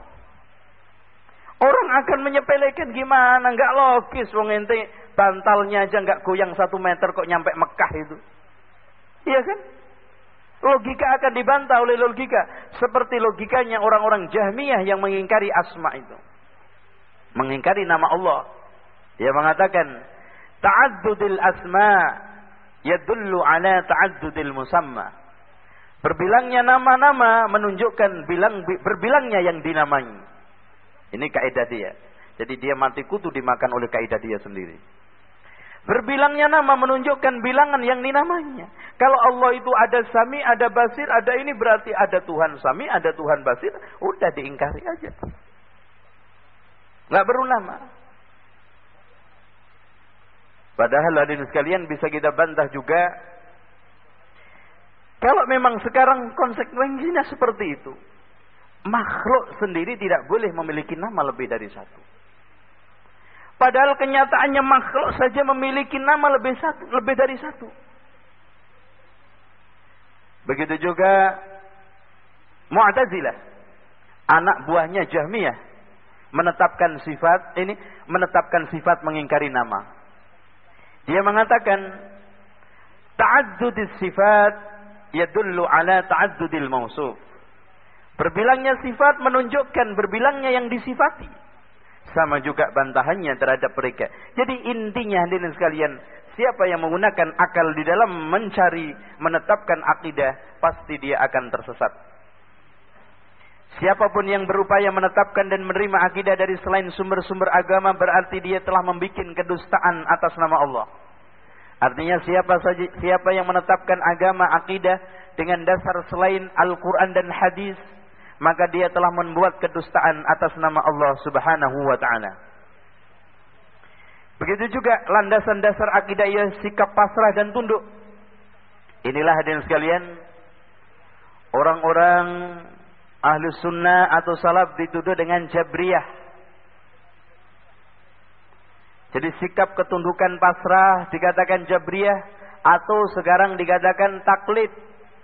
Speaker 2: Orang akan menyepelekan, gimana? Nggak logis, wong ente bantalnya aja nggak goyang satu meter kok nyampe Mekah itu. Iya kan? Logika akan dibantah oleh logika. Seperti logikanya orang-orang Jahmiyah yang mengingkari asma itu. Mengingkari nama Allah. Dia mengatakan, ta'addudil asma yadullu ala ta'addudil musamma. Berbilangnya nama-nama menunjukkan bilang berbilangnya yang dinamai. Ini kaidah dia. Jadi dia mati kutu dimakan oleh kaidah dia sendiri. Berbilangnya nama menunjukkan bilangan yang dinamainya. Kalau Allah itu ada Sami, ada Basir, ada ini berarti ada Tuhan Sami, ada Tuhan Basir. Udah diingkari aja. Nggak perlu nama. Padahal hadirin sekalian bisa kita bantah juga. Kalau memang sekarang konsekuensinya seperti itu. Makhluk sendiri tidak boleh memiliki nama lebih dari satu. Padahal kenyataannya makhluk saja memiliki nama lebih satu, lebih dari satu. Begitu juga Mu'tazilah, anak buahnya Jahmiyah, menetapkan sifat ini, menetapkan sifat mengingkari nama. Dia mengatakan ta'addudis sifat yadullu ala ta'addudil mausuf. Berbilangnya sifat menunjukkan berbilangnya yang disifati. Sama juga bantahannya terhadap mereka. Jadi intinya hadirin sekalian, siapa yang menggunakan akal di dalam mencari, menetapkan akidah, pasti dia akan tersesat. Siapapun yang berupaya menetapkan dan menerima akidah dari selain sumber-sumber agama, berarti dia telah membuat kedustaan atas nama Allah. Artinya siapa saja siapa yang menetapkan agama akidah dengan dasar selain Al-Qur'an dan hadis, maka dia telah membuat kedustaan atas nama Allah Subhanahu wa taala. Begitu juga landasan dasar akidah ialah sikap pasrah dan tunduk. Inilah hadirin sekalian, orang-orang Ahlus Sunnah atau Salaf dituduh dengan Jabriyah. Jadi sikap ketundukan pasrah dikatakan Jabriyah, atau sekarang dikatakan taklid.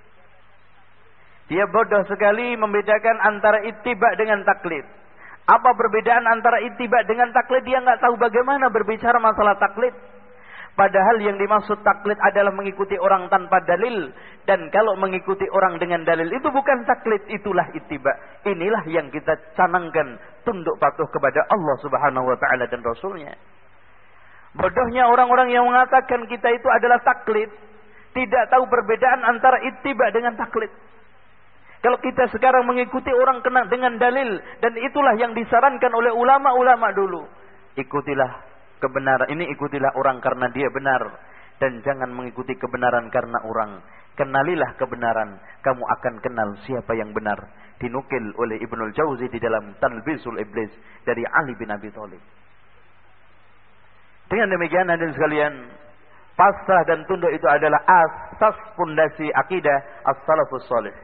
Speaker 2: Dia bodoh sekali membedakan antara ittiba dengan taklid. Apa perbedaan antara ittiba dengan taklid? Dia nggak tahu bagaimana berbicara masalah taklid. Padahal yang dimaksud taklid adalah mengikuti orang tanpa dalil. Dan kalau mengikuti orang dengan dalil itu bukan taklid, itulah ittiba. Inilah yang kita canangkan, tunduk patuh kepada Allah Subhanahu wa taala dan Rasulnya. Bodohnya orang-orang yang mengatakan kita itu adalah taklid, tidak tahu perbedaan antara ittiba dengan taklid. Kalau kita sekarang mengikuti orang kena dengan dalil, dan itulah yang disarankan oleh ulama-ulama dulu. Ikutilah kebenaran, ini ikutilah orang karena dia benar. Dan jangan mengikuti kebenaran karena orang. Kenalilah kebenaran, kamu akan kenal siapa yang benar. Dinukil oleh Ibnul Jauzi di dalam Talbisul Iblis dari Ali bin Abi Thalib. Dengan demikian hadirin sekalian, pasrah dan tunduk itu adalah asas pondasi akidah as-salafus salih.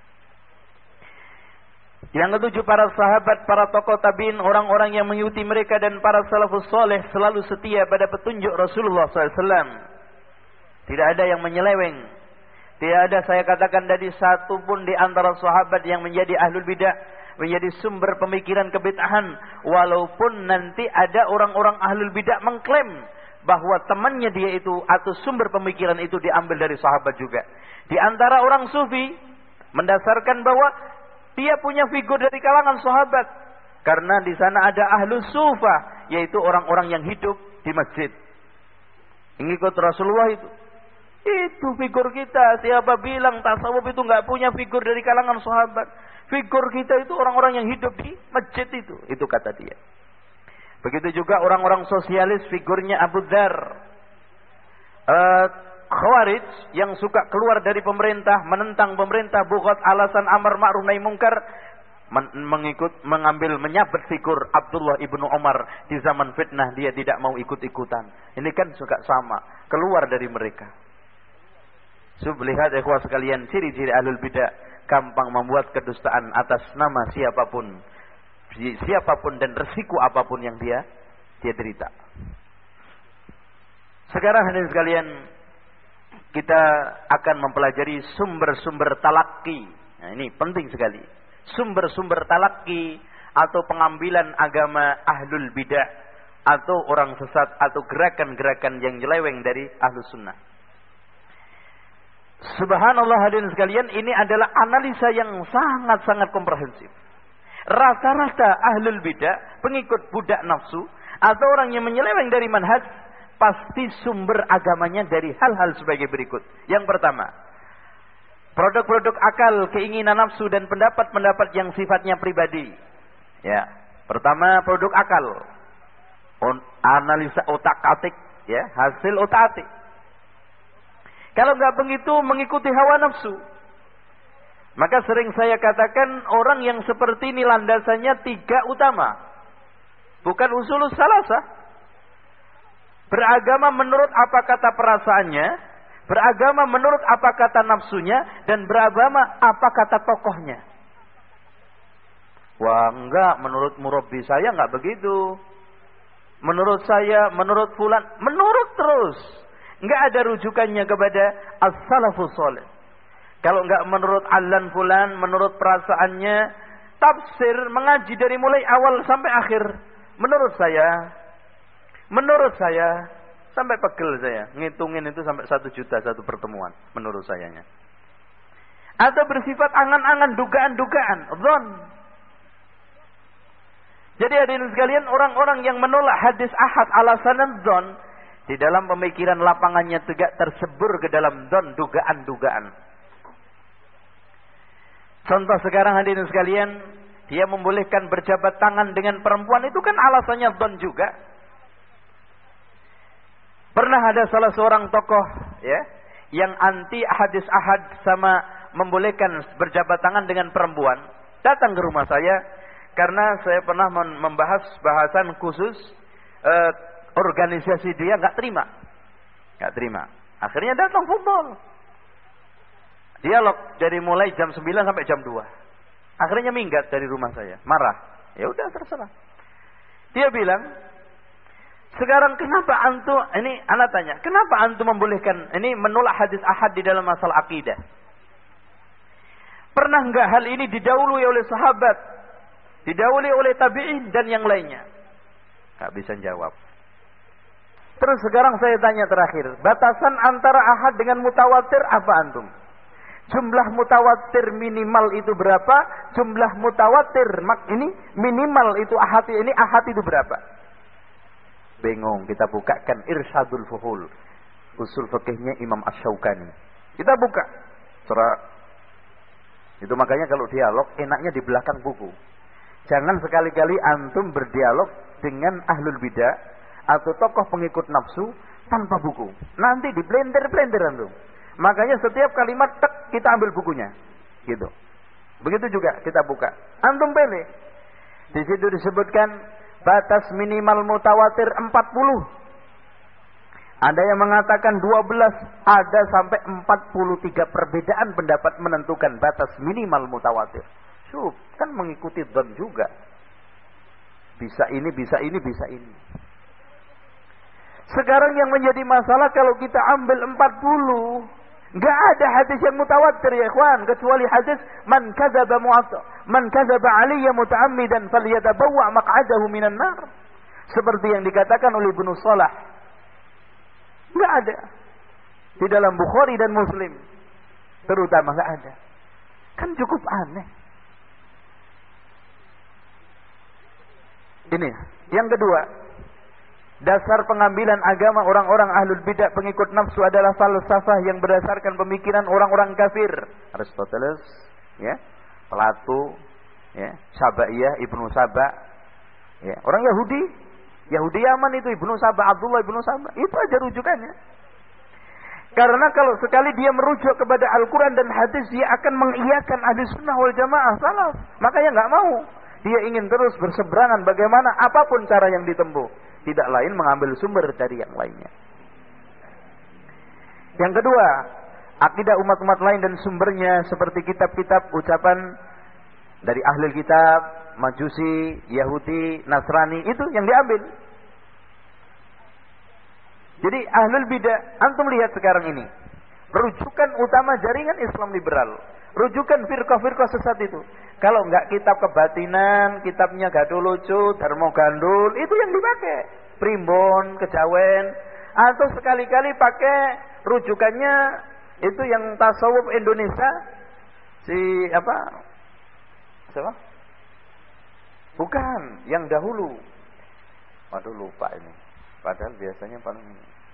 Speaker 2: Yang ketujuh, para sahabat, para tokoh tabi'in, orang-orang yang mengikuti mereka dan para salafus soleh selalu setia pada petunjuk Rasulullah shallallahu alaihi wasallam. Tidak ada yang menyeleweng. Tidak ada, saya katakan tadi, satu pun di antara sahabat yang menjadi ahlul bidah, menjadi sumber pemikiran kebid'ahan. Walaupun nanti ada orang-orang ahlul bidah mengklaim bahwa temannya dia itu atau sumber pemikiran itu diambil dari sahabat juga. Di antara orang sufi mendasarkan bahwa dia punya figur dari kalangan sahabat. Karena di sana ada ahlus sufah, yaitu orang-orang yang hidup di masjid. Mengikut Rasulullah itu. Itu figur kita. Siapa bilang tasawuf itu nggak punya figur dari kalangan sahabat? Figur kita itu orang-orang yang hidup di masjid itu. Itu kata dia. Begitu juga orang-orang sosialis, figurnya Abu Dzar. Uh, Khawarij yang suka keluar dari pemerintah, menentang pemerintah, bughat, alasan amar ma'ruf nahi mungkar, men mengikut mengambil menyabat figur Abdullah ibnu Umar di zaman fitnah, dia tidak mau ikut-ikutan. Ini kan suka sama, keluar dari mereka. Sub lihat ikhwah sekalian, ciri-ciri ahlul bidah, gampang membuat kedustaan atas nama siapapun, siapapun dan resiko apapun yang dia dia derita. Sekarang hadirin sekalian, kita akan mempelajari sumber-sumber talaki. Nah, ini penting sekali. Sumber-sumber talaki atau pengambilan agama ahlul bidah atau orang sesat atau gerakan-gerakan yang nyeleweng dari ahlus sunnah. Subhanallah hadirin sekalian, ini adalah analisa yang sangat-sangat komprehensif. Rata-rata ahlul bidah, pengikut budak nafsu atau orang yang menyeleweng dari manhaj, pasti sumber agamanya dari hal-hal sebagai berikut. Yang pertama, produk-produk akal, keinginan nafsu dan pendapat-pendapat yang sifatnya pribadi. Ya, pertama produk akal, analisa otak-atik, ya, hasil otak-atik. Kalau nggak begitu, mengikuti hawa nafsu. Maka sering saya katakan orang yang seperti ini landasannya tiga utama, bukan usulus salasah. Beragama menurut apa kata perasaannya, beragama menurut apa kata nafsunya, dan beragama apa kata tokohnya. Wah, enggak, menurut murabbi saya enggak begitu. Menurut saya, menurut fulan, menurut terus. Enggak ada rujukannya kepada as-salafus salih. Kalau enggak menurut allan fulan, menurut perasaannya, tafsir, mengaji dari mulai awal sampai akhir. Menurut saya, Menurut saya, sampai pegel saya. Ngitungin itu sampai satu juta satu pertemuan. Menurut sayanya. Atau bersifat angan-angan, dugaan-dugaan. Dhon. Jadi hadirin sekalian, orang-orang yang menolak hadis ahad alasan dhon, di dalam pemikiran lapangannya tegak tersebur ke dalam dhon, dugaan-dugaan. Contoh sekarang hadirin sekalian, dia membolehkan berjabat tangan dengan perempuan, itu kan alasannya dhon juga. Pernah ada salah seorang tokoh ya yang anti hadis ahad sama membolehkan berjabat tangan dengan perempuan, datang ke rumah saya karena saya pernah membahas bahasan khusus eh, organisasi dia nggak terima, nggak terima. Akhirnya datang football, dialog dari mulai jam sembilan sampai jam dua. Akhirnya minggat dari rumah saya, marah. Ya udah terserah. Dia bilang, sekarang kenapa antum, ini anak tanya, kenapa antum membolehkan, ini menolak hadis ahad di dalam masalah akidah? Pernah enggak hal ini didahului oleh sahabat, didahului oleh tabi'in dan yang lainnya? Enggak bisa jawab. Terus sekarang saya tanya terakhir, batasan antara ahad dengan mutawatir apa antum? Jumlah mutawatir minimal itu berapa? Jumlah mutawatir mak ini minimal itu ahad ini ahad itu berapa? Bingung, kita bukakan Irsyadul Fuhul, usul fikihnya Imam Asy-Syaukani. Kita buka. Surah. Itu makanya kalau dialog enaknya di belakang buku. Jangan sekali-kali antum berdialog dengan ahlul bidah atau tokoh pengikut nafsu tanpa buku. Nanti di blender-blender antum. Makanya setiap kalimat tek kita ambil bukunya. Gitu. Begitu juga kita buka. Antum pilih. Di situ disebutkan batas minimal mutawatir empat puluh. Ada yang mengatakan dua belas, ada sampai empat puluh tiga perbedaan pendapat menentukan batas minimal mutawatir. Syuk, kan mengikuti dzan juga. Bisa ini, bisa ini, bisa ini. Sekarang yang menjadi masalah kalau kita ambil empat puluh, enggak ada hadis yang mutawatir ya ikhwan, kecuali hadis man kadzaba mu'atta man kadzaba alayya muta'ammidan falyatabawwa maq'adahu minan nar. Seperti yang dikatakan oleh Ibnu Shalah. Enggak ada. Di dalam Bukhari dan Muslim terutama enggak ada. Kan cukup aneh. Ini yang kedua, dasar pengambilan agama orang-orang ahlul bidah pengikut nafsu adalah falsafah yang berdasarkan pemikiran orang-orang kafir. Aristoteles, ya, Plato, ya, Sabaiyah, Ibnu Saba, ya, orang Yahudi, Yahudi Yaman itu Ibnu Saba, Abdullah Ibnu Saba, itu aja rujukannya. Karena kalau sekali dia merujuk kepada Al-Quran dan hadis, dia akan mengiyakan ahli sunnah wal jamaah salaf. Makanya nggak mau. Dia ingin terus berseberangan bagaimana apapun cara yang ditempuh. Tidak lain mengambil sumber dari yang lainnya. Yang kedua, akidah umat-umat lain dan sumbernya seperti kitab-kitab ucapan dari ahli kitab, Majusi, Yahudi, Nasrani, itu yang diambil. Jadi ahlul bidah, antum lihat sekarang ini, rujukan utama jaringan Islam liberal, rujukan firqah-firqah sesat itu. Kalau enggak kitab kebatinan, kitabnya Gaduh Lucu, Darmo Gandul, itu yang dipakai. Primbon, Kejawen, atau sekali-kali pakai rujukannya itu yang tasawuf Indonesia, si apa? Siapa? Bukan, yang dahulu. Waduh lupa ini. Padahal biasanya paling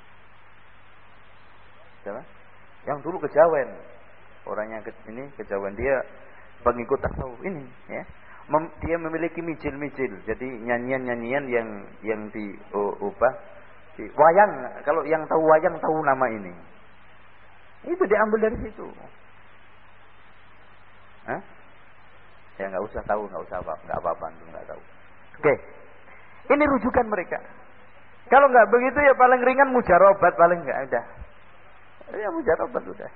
Speaker 2: siapa? Yang dulu Kejawen. Orangnya ke ini Kejawen, dia pengikut tasawuf ini, ya. Mem, dia memiliki mijil-mijil. Jadi nyanyian-nyanyian yang yang diubah di wayang. Kalau yang tahu wayang tahu nama ini. Itu diambil dari situ. Hah? Ya nggak usah tahu, nggak usah apa, nggak apa-apa, nggak tahu. Oke, ini rujukan mereka. Kalau nggak begitu ya paling ringan mujarobat, paling nggak ada. Ya mujarobat sudah.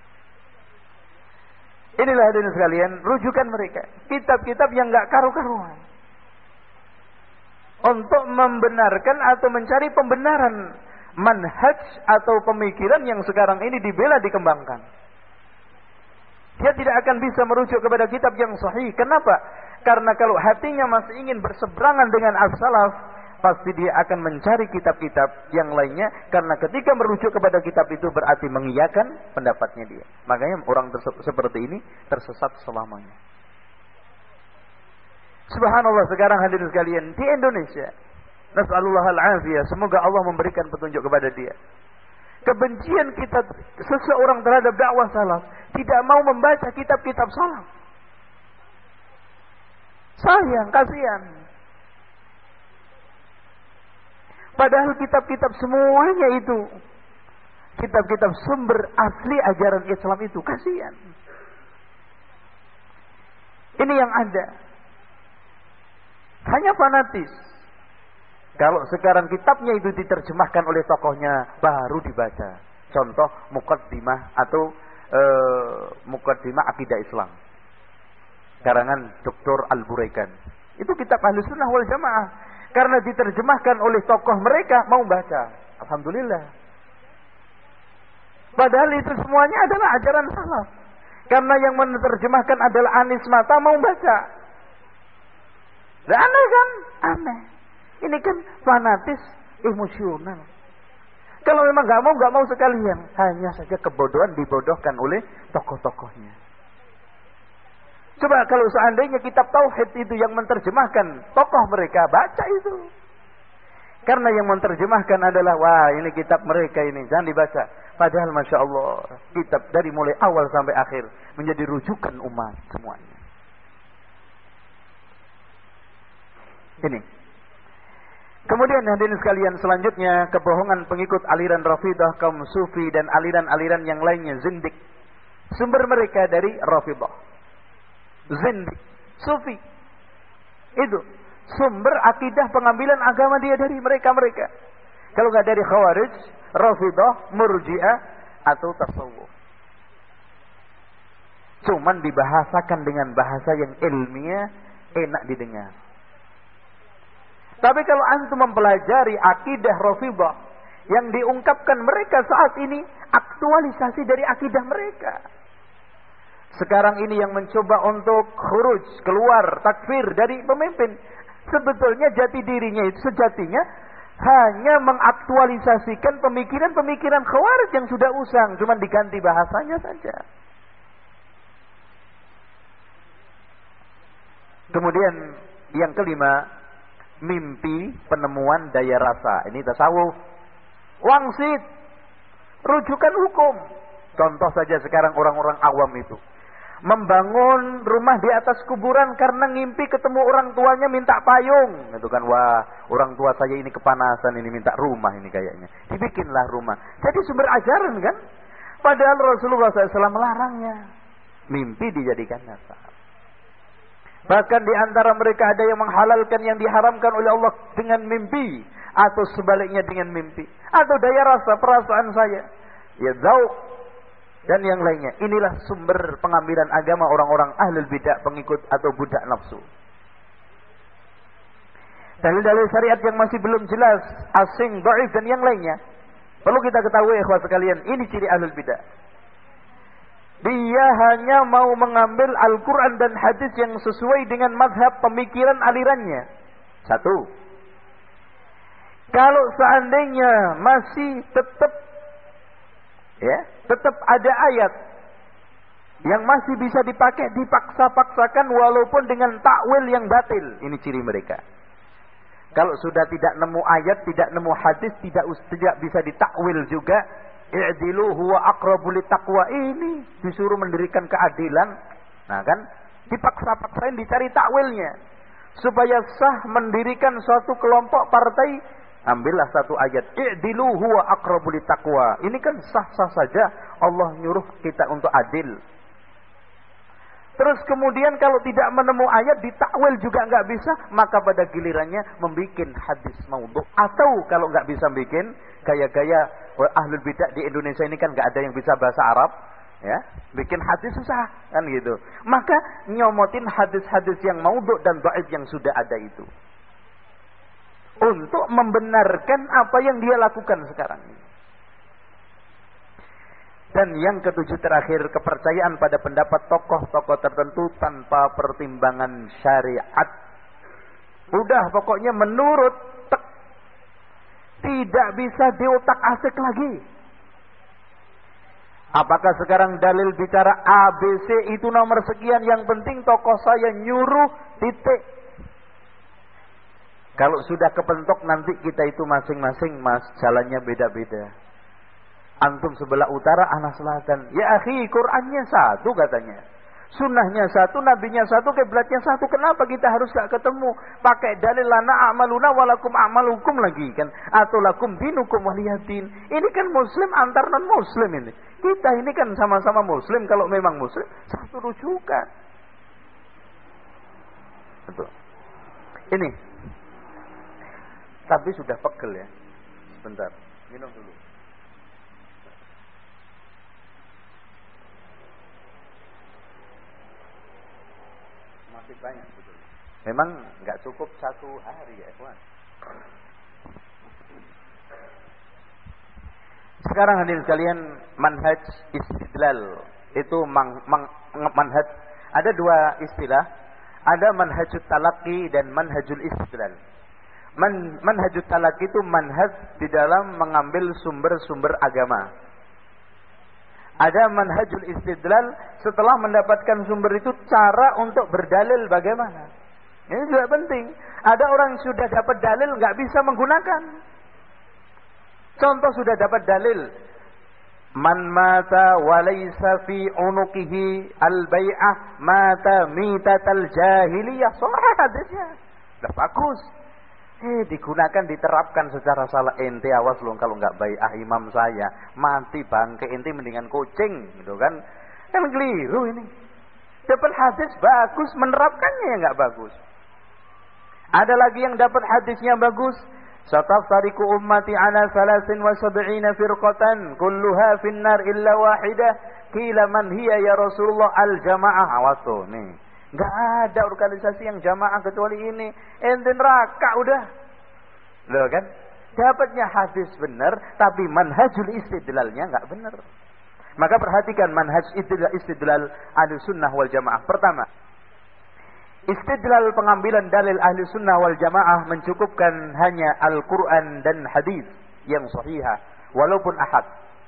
Speaker 2: Inilah hadirin sekalian, rujukan mereka. Kitab-kitab yang nggak karu-karuan. Untuk membenarkan atau mencari pembenaran manhaj atau pemikiran yang sekarang ini dibela dikembangkan. Dia tidak akan bisa merujuk kepada kitab yang sahih. Kenapa? Karena kalau hatinya masih ingin berseberangan dengan as-salaf, pasti dia akan mencari kitab-kitab yang lainnya. Karena ketika merujuk kepada kitab itu berarti mengiyakan pendapatnya dia. Makanya orang seperti ini tersesat selamanya. Subhanallah, sekarang hadirin sekalian, di Indonesia, nas'alullah al-afiyah, semoga Allah memberikan petunjuk kepada dia. Kebencian kita seseorang terhadap dakwah salaf, tidak mau membaca kitab-kitab salaf. Sayang, kasihan. Padahal kitab-kitab semuanya itu kitab-kitab sumber asli ajaran Islam itu. Kasihan. Ini yang ada. Hanya fanatis. Kalau sekarang kitabnya itu diterjemahkan oleh tokohnya, baru dibaca. Contoh Muqaddimah atau e, Muqaddimah Akidah Islam, karangan Doktor Al-Buraikan. Itu kitab Ahlus Sunnah wal Jamaah. Karena diterjemahkan oleh tokoh mereka, mau baca. Alhamdulillah. Padahal itu semuanya adalah ajaran salaf. Karena yang menerjemahkan adalah Anis Mata, mau baca. Nah, aneh kan? Aneh. Ini kan fanatis emosional. Kalau memang gak mau, gak mau sekalian. Hanya saja kebodohan dibodohkan oleh tokoh-tokohnya. Coba kalau seandainya kitab Tauhid itu yang menerjemahkan tokoh mereka, baca itu. Karena yang menerjemahkan adalah, wah ini kitab mereka ini, jangan dibaca. Padahal Masya Allah, kitab dari mulai awal sampai akhir menjadi rujukan umat semuanya. Ini. Kemudian hadirin sekalian, selanjutnya kebohongan pengikut aliran Rafidah, kaum Sufi dan aliran-aliran yang lainnya, zindik. Sumber mereka dari Rafidah, zindik, Sufi. Itu sumber akidah pengambilan agama dia dari mereka-mereka. Kalau nggak dari Khawarij, Rafidah, Murji'ah atau Tasawuf. Cuman dibahasakan dengan bahasa yang ilmiah, enak didengar. Tapi kalau antum mempelajari akidah Rafidah yang diungkapkan mereka saat ini, aktualisasi dari akidah mereka. Sekarang ini yang mencoba untuk khuruj, keluar, takfir dari pemimpin. Sebetulnya jati dirinya itu sejatinya hanya mengaktualisasikan pemikiran-pemikiran Khawarij yang sudah usang, cuma diganti bahasanya saja. Kemudian yang kelima, mimpi penemuan daya rasa. Ini tasawuf. Wangsit, rujukan hukum. Contoh saja sekarang orang-orang awam itu membangun rumah di atas kuburan karena ngimpi ketemu orang tuanya minta payung. Itu kan, wah orang tua saya ini kepanasan, ini minta rumah ini kayaknya. Dibikinlah rumah. Jadi sumber ajaran kan. Padahal Rasulullah shallallahu alaihi wasallam melarangnya. Mimpi dijadikan dasar. Bahkan di antara mereka ada yang menghalalkan yang diharamkan oleh Allah dengan mimpi. Atau sebaliknya dengan mimpi. Atau daya rasa, perasaan saya. Ya zauq. Dan yang lainnya. Inilah sumber pengambilan agama orang-orang ahlul bidah, pengikut atau budak nafsu. Dalil-dalil syariat yang masih belum jelas, asing, dhaif dan yang lainnya. Perlu kita ketahui ikhwah sekalian, ini ciri ahlul bidah. Dia hanya mau mengambil Al-Quran dan hadis yang sesuai dengan madhab pemikiran alirannya. Satu. Kalau seandainya masih tetap ya, tetap ada ayat yang masih bisa dipakai, dipaksa-paksakan walaupun dengan takwil yang batil. Ini ciri mereka. Kalau sudah tidak nemu ayat, tidak nemu hadis, tidak tidak bisa ditakwil juga, i'dilu huwa aqrabu littaqwa, ini disuruh mendirikan keadilan. Nah kan, dipaksa-paksain dicari takwilnya. Supaya sah mendirikan suatu kelompok partai, ambillah satu ayat, i'dilu huwa aqrabu littaqwa. Ini kan sah-sah saja Allah nyuruh kita untuk adil. Terus kemudian kalau tidak menemu ayat, ditakwil juga nggak bisa, maka pada gilirannya membikin hadis maudhu. Atau kalau nggak bisa bikin gaya-gaya ahlul bidah di Indonesia ini kan nggak ada yang bisa bahasa Arab, ya, bikin hadis susah kan gitu. Maka nyomotin hadis-hadis yang maudhu dan dhaif yang sudah ada itu, untuk membenarkan apa yang dia lakukan sekarang ini. Dan yang ketujuh terakhir, kepercayaan pada pendapat tokoh-tokoh tertentu tanpa pertimbangan syariat. Udah pokoknya menurut tek, tidak bisa diotak-atik lagi. Apakah sekarang dalil bicara A B C itu nomor sekian, yang penting tokoh saya nyuruh, titik. Kalau sudah kepentok nanti kita itu masing-masing mas jalannya beda-beda. Antum sebelah utara, anak selatan. Ya akhi, Qur'annya satu katanya. Sunnahnya satu, nabinya satu, kiblatnya satu. Kenapa kita harus gak ketemu? Pakai dalil lana a'maluna walakum a'malukum lagi kan? Atau lakum dinukum waliyadin. Ini kan muslim antar non muslim ini. Kita ini kan sama-sama muslim. Kalau memang muslim, satu rujukan. Betul. Ini. Tapi sudah pegel ya. Sebentar. Minum dulu. Masih banyak betul. Memang nggak cukup satu hari ya, kawan. Sekarang hadirin sekalian, manhaj istidlal itu mang, mang, manhaj ada dua istilah, ada manhajut talaqi dan manhajul istidlal. Man, manhajut talaqi itu manhaj di dalam mengambil sumber-sumber agama. Ada manhajul istidlal, setelah mendapatkan sumber itu cara untuk berdalil bagaimana. Ini juga penting. Ada orang yang sudah dapat dalil nggak bisa menggunakan. Contoh sudah dapat dalil, man mata walaysa fi unuqihi al-bai'ah mata mitatal jahiliyah. Sahih hadisnya. Sudah bagus. Eh digunakan, diterapkan secara salah. Ente awas loh kalau nggak bai'ah imam saya, mati bangke ente mendingan kucing, gitu kan? Kan keliru ini. Dapat hadis bagus, menerapkannya yang nggak bagus. Ada lagi yang dapat hadisnya bagus. Sataftariqu ummati ala salasin wa sab'ina firqatan kulluha finnar illa wahidah. Qila man hiya ya Rasulullah? Al-jamaah. Awas tuh nih. Enggak ada organisasi yang jamaah kecuali ini. Ente neraka udah. Loh kan? Dapatnya hadis benar, tapi manhajul istidlalnya enggak benar. Maka perhatikan manhaj istidlal, istidlal ahli sunnah wal jamaah. Pertama, istidlal pengambilan dalil ahli sunnah wal jamaah mencukupkan hanya Al-Quran dan hadis yang sahihah, walaupun ahad.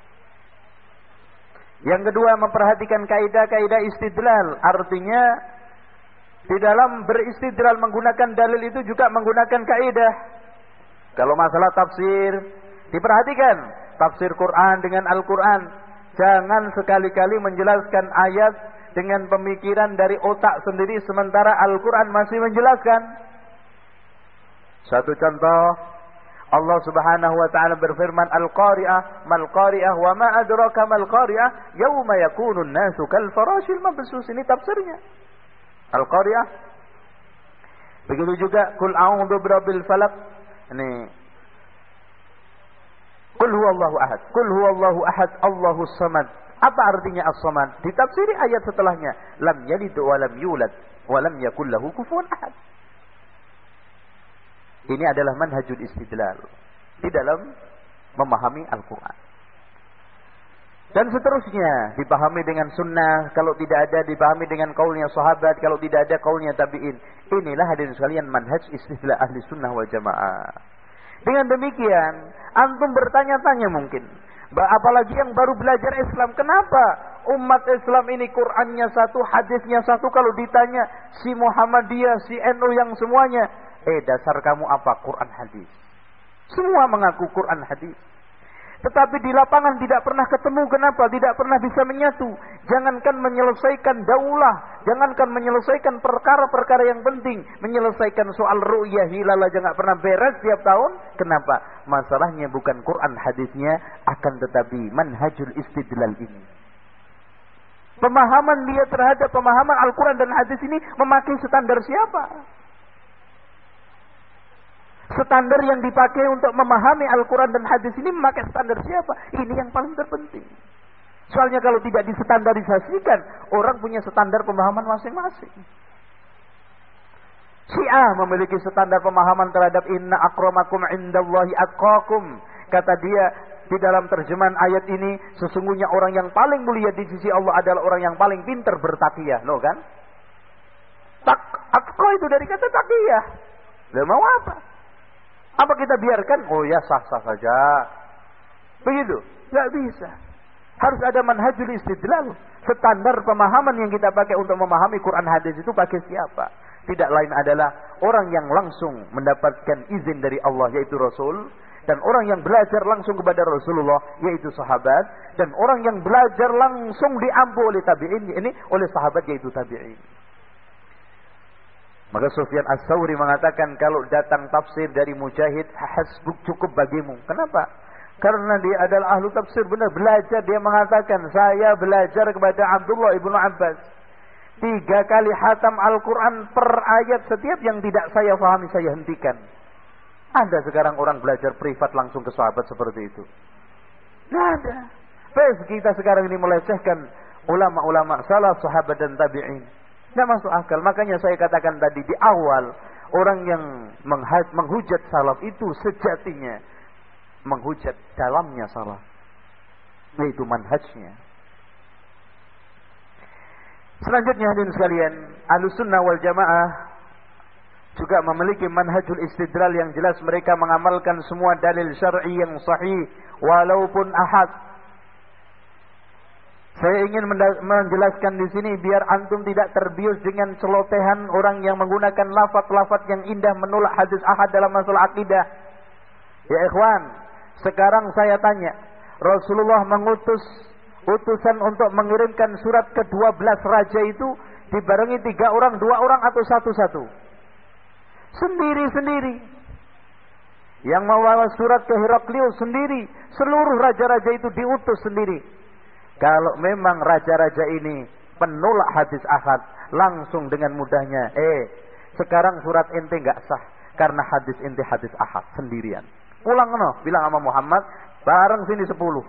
Speaker 2: Yang kedua, memperhatikan kaidah-kaidah istidlal. Artinya di dalam beristidlal menggunakan dalil itu juga menggunakan kaidah. Kalau masalah tafsir, diperhatikan tafsir Quran dengan Al-Quran. Jangan sekali-kali menjelaskan ayat dengan pemikiran dari otak sendiri sementara Al-Quran masih menjelaskan. Satu contoh, Allah Subhanahu wa taala berfirman, Al-Qari'ah, mal Qari'ah, wa ma adraka mal Qari'ah, yauma yakunun nasu kal farashil mabsus. Ini tafsirnya. Al-Qari'ah. Begitu juga Qul a'udzu birabbil falaq. Ini Qul huwallahu ahad. Qul huwallahu ahad, Allahus samad. Apa artinya as-samad? Ditafsiri ayat setelahnya, lam yalid wa lam yulad wa lam yakul lahu kufuwan ahad. Ini adalah manhajul istidlal di dalam memahami Al-Quran. Dan seterusnya dipahami dengan sunnah. Kalau tidak ada, dipahami dengan kaulnya sahabat. Kalau tidak ada, kaulnya tabi'in. Inilah hadirin sekalian manhaj istidlal ahli sunnah wal jamaah. Dengan demikian, antum bertanya-tanya mungkin, apalagi yang baru belajar Islam, kenapa umat Islam ini Qurannya satu, hadisnya satu? Kalau ditanya si Muhammadiyah, si N U yang semuanya, eh dasar kamu apa? Quran hadis. Semua mengaku Quran hadis. Tetapi di lapangan tidak pernah ketemu. Kenapa? Tidak pernah bisa menyatu. Jangankan menyelesaikan daulah, jangankan menyelesaikan perkara-perkara yang penting, menyelesaikan soal ru'yah hilal aja nggak pernah beres tiap tahun. Kenapa? Masalahnya bukan Quran hadisnya, akan tetapi manhajul istidlal ini. Pemahaman dia terhadap pemahaman Al-Quran dan hadis ini memakai standar siapa? Standar yang dipakai untuk memahami Al-Quran dan hadis ini memakai standar siapa? Ini yang paling terpenting. Soalnya kalau tidak distandarisasikan, orang punya standar pemahaman masing-masing. Syiah memiliki standar pemahaman terhadap inna akramakum indallahi atqakum. Kata dia di dalam terjemahan ayat ini, sesungguhnya orang yang paling mulia di sisi Allah adalah orang yang paling pintar bertakiyah. Loh kan? Tak, atqa itu dari kata takiyah. Loh mau apa? Apa kita biarkan? Oh ya sah-sah saja. Begitu? Gak bisa. Harus ada manhajul istidlal. Standar pemahaman yang kita pakai untuk memahami Quran hadis itu pakai siapa? Tidak lain adalah orang yang langsung mendapatkan izin dari Allah, yaitu Rasul. dan orang yang belajar langsung kepada Rasulullah, yaitu sahabat, dan orang yang belajar langsung diampu oleh tabi'in, ini oleh sahabat, yaitu tabi'in. Maka Sufyan Ats-Tsauri mengatakan kalau datang tafsir dari Mujahid, hasbuk, cukup bagimu. Kenapa? Karena dia adalah ahlu tafsir, benar belajar. Dia mengatakan, saya belajar kepada Abdullah ibnu Abbas. Tiga kali hatam Al-Quran per ayat, setiap yang tidak saya fahami saya hentikan. Ada sekarang orang belajar privat langsung ke sahabat seperti itu? Tidak ada. Terus kita sekarang ini melecehkan ulama-ulama salaf, sahabat dan tabi'in. Tidak masuk akal. Makanya saya katakan tadi di awal, orang yang menghujat salaf itu sejatinya menghujat dalamnya salaf, yaitu manhajnya. Selanjutnya hadirin sekalian, Ahlussunnah wal Jamaah juga memiliki manhajul istidlal yang jelas. Mereka mengamalkan semua dalil syar'i yang sahih walaupun ahad. Saya ingin menjelaskan di sini biar antum tidak terbius dengan celotehan orang yang menggunakan lafaz-lafaz yang indah menolak hadis ahad dalam masalah akidah. Ya ikhwan, sekarang saya tanya, Rasulullah mengutus utusan untuk mengirimkan surat ke dua belas raja itu dibarengi tiga orang, dua orang atau satu-satu? Sendiri-sendiri. Yang membawa surat ke Heraklius sendiri. Seluruh raja-raja itu diutus sendiri. Kalau memang raja-raja ini penolak hadis ahad, langsung dengan mudahnya, eh sekarang surat ente nggak sah karena hadis ente hadis ahad sendirian. Pulang no, bilang sama Muhammad, bareng sini sepuluh.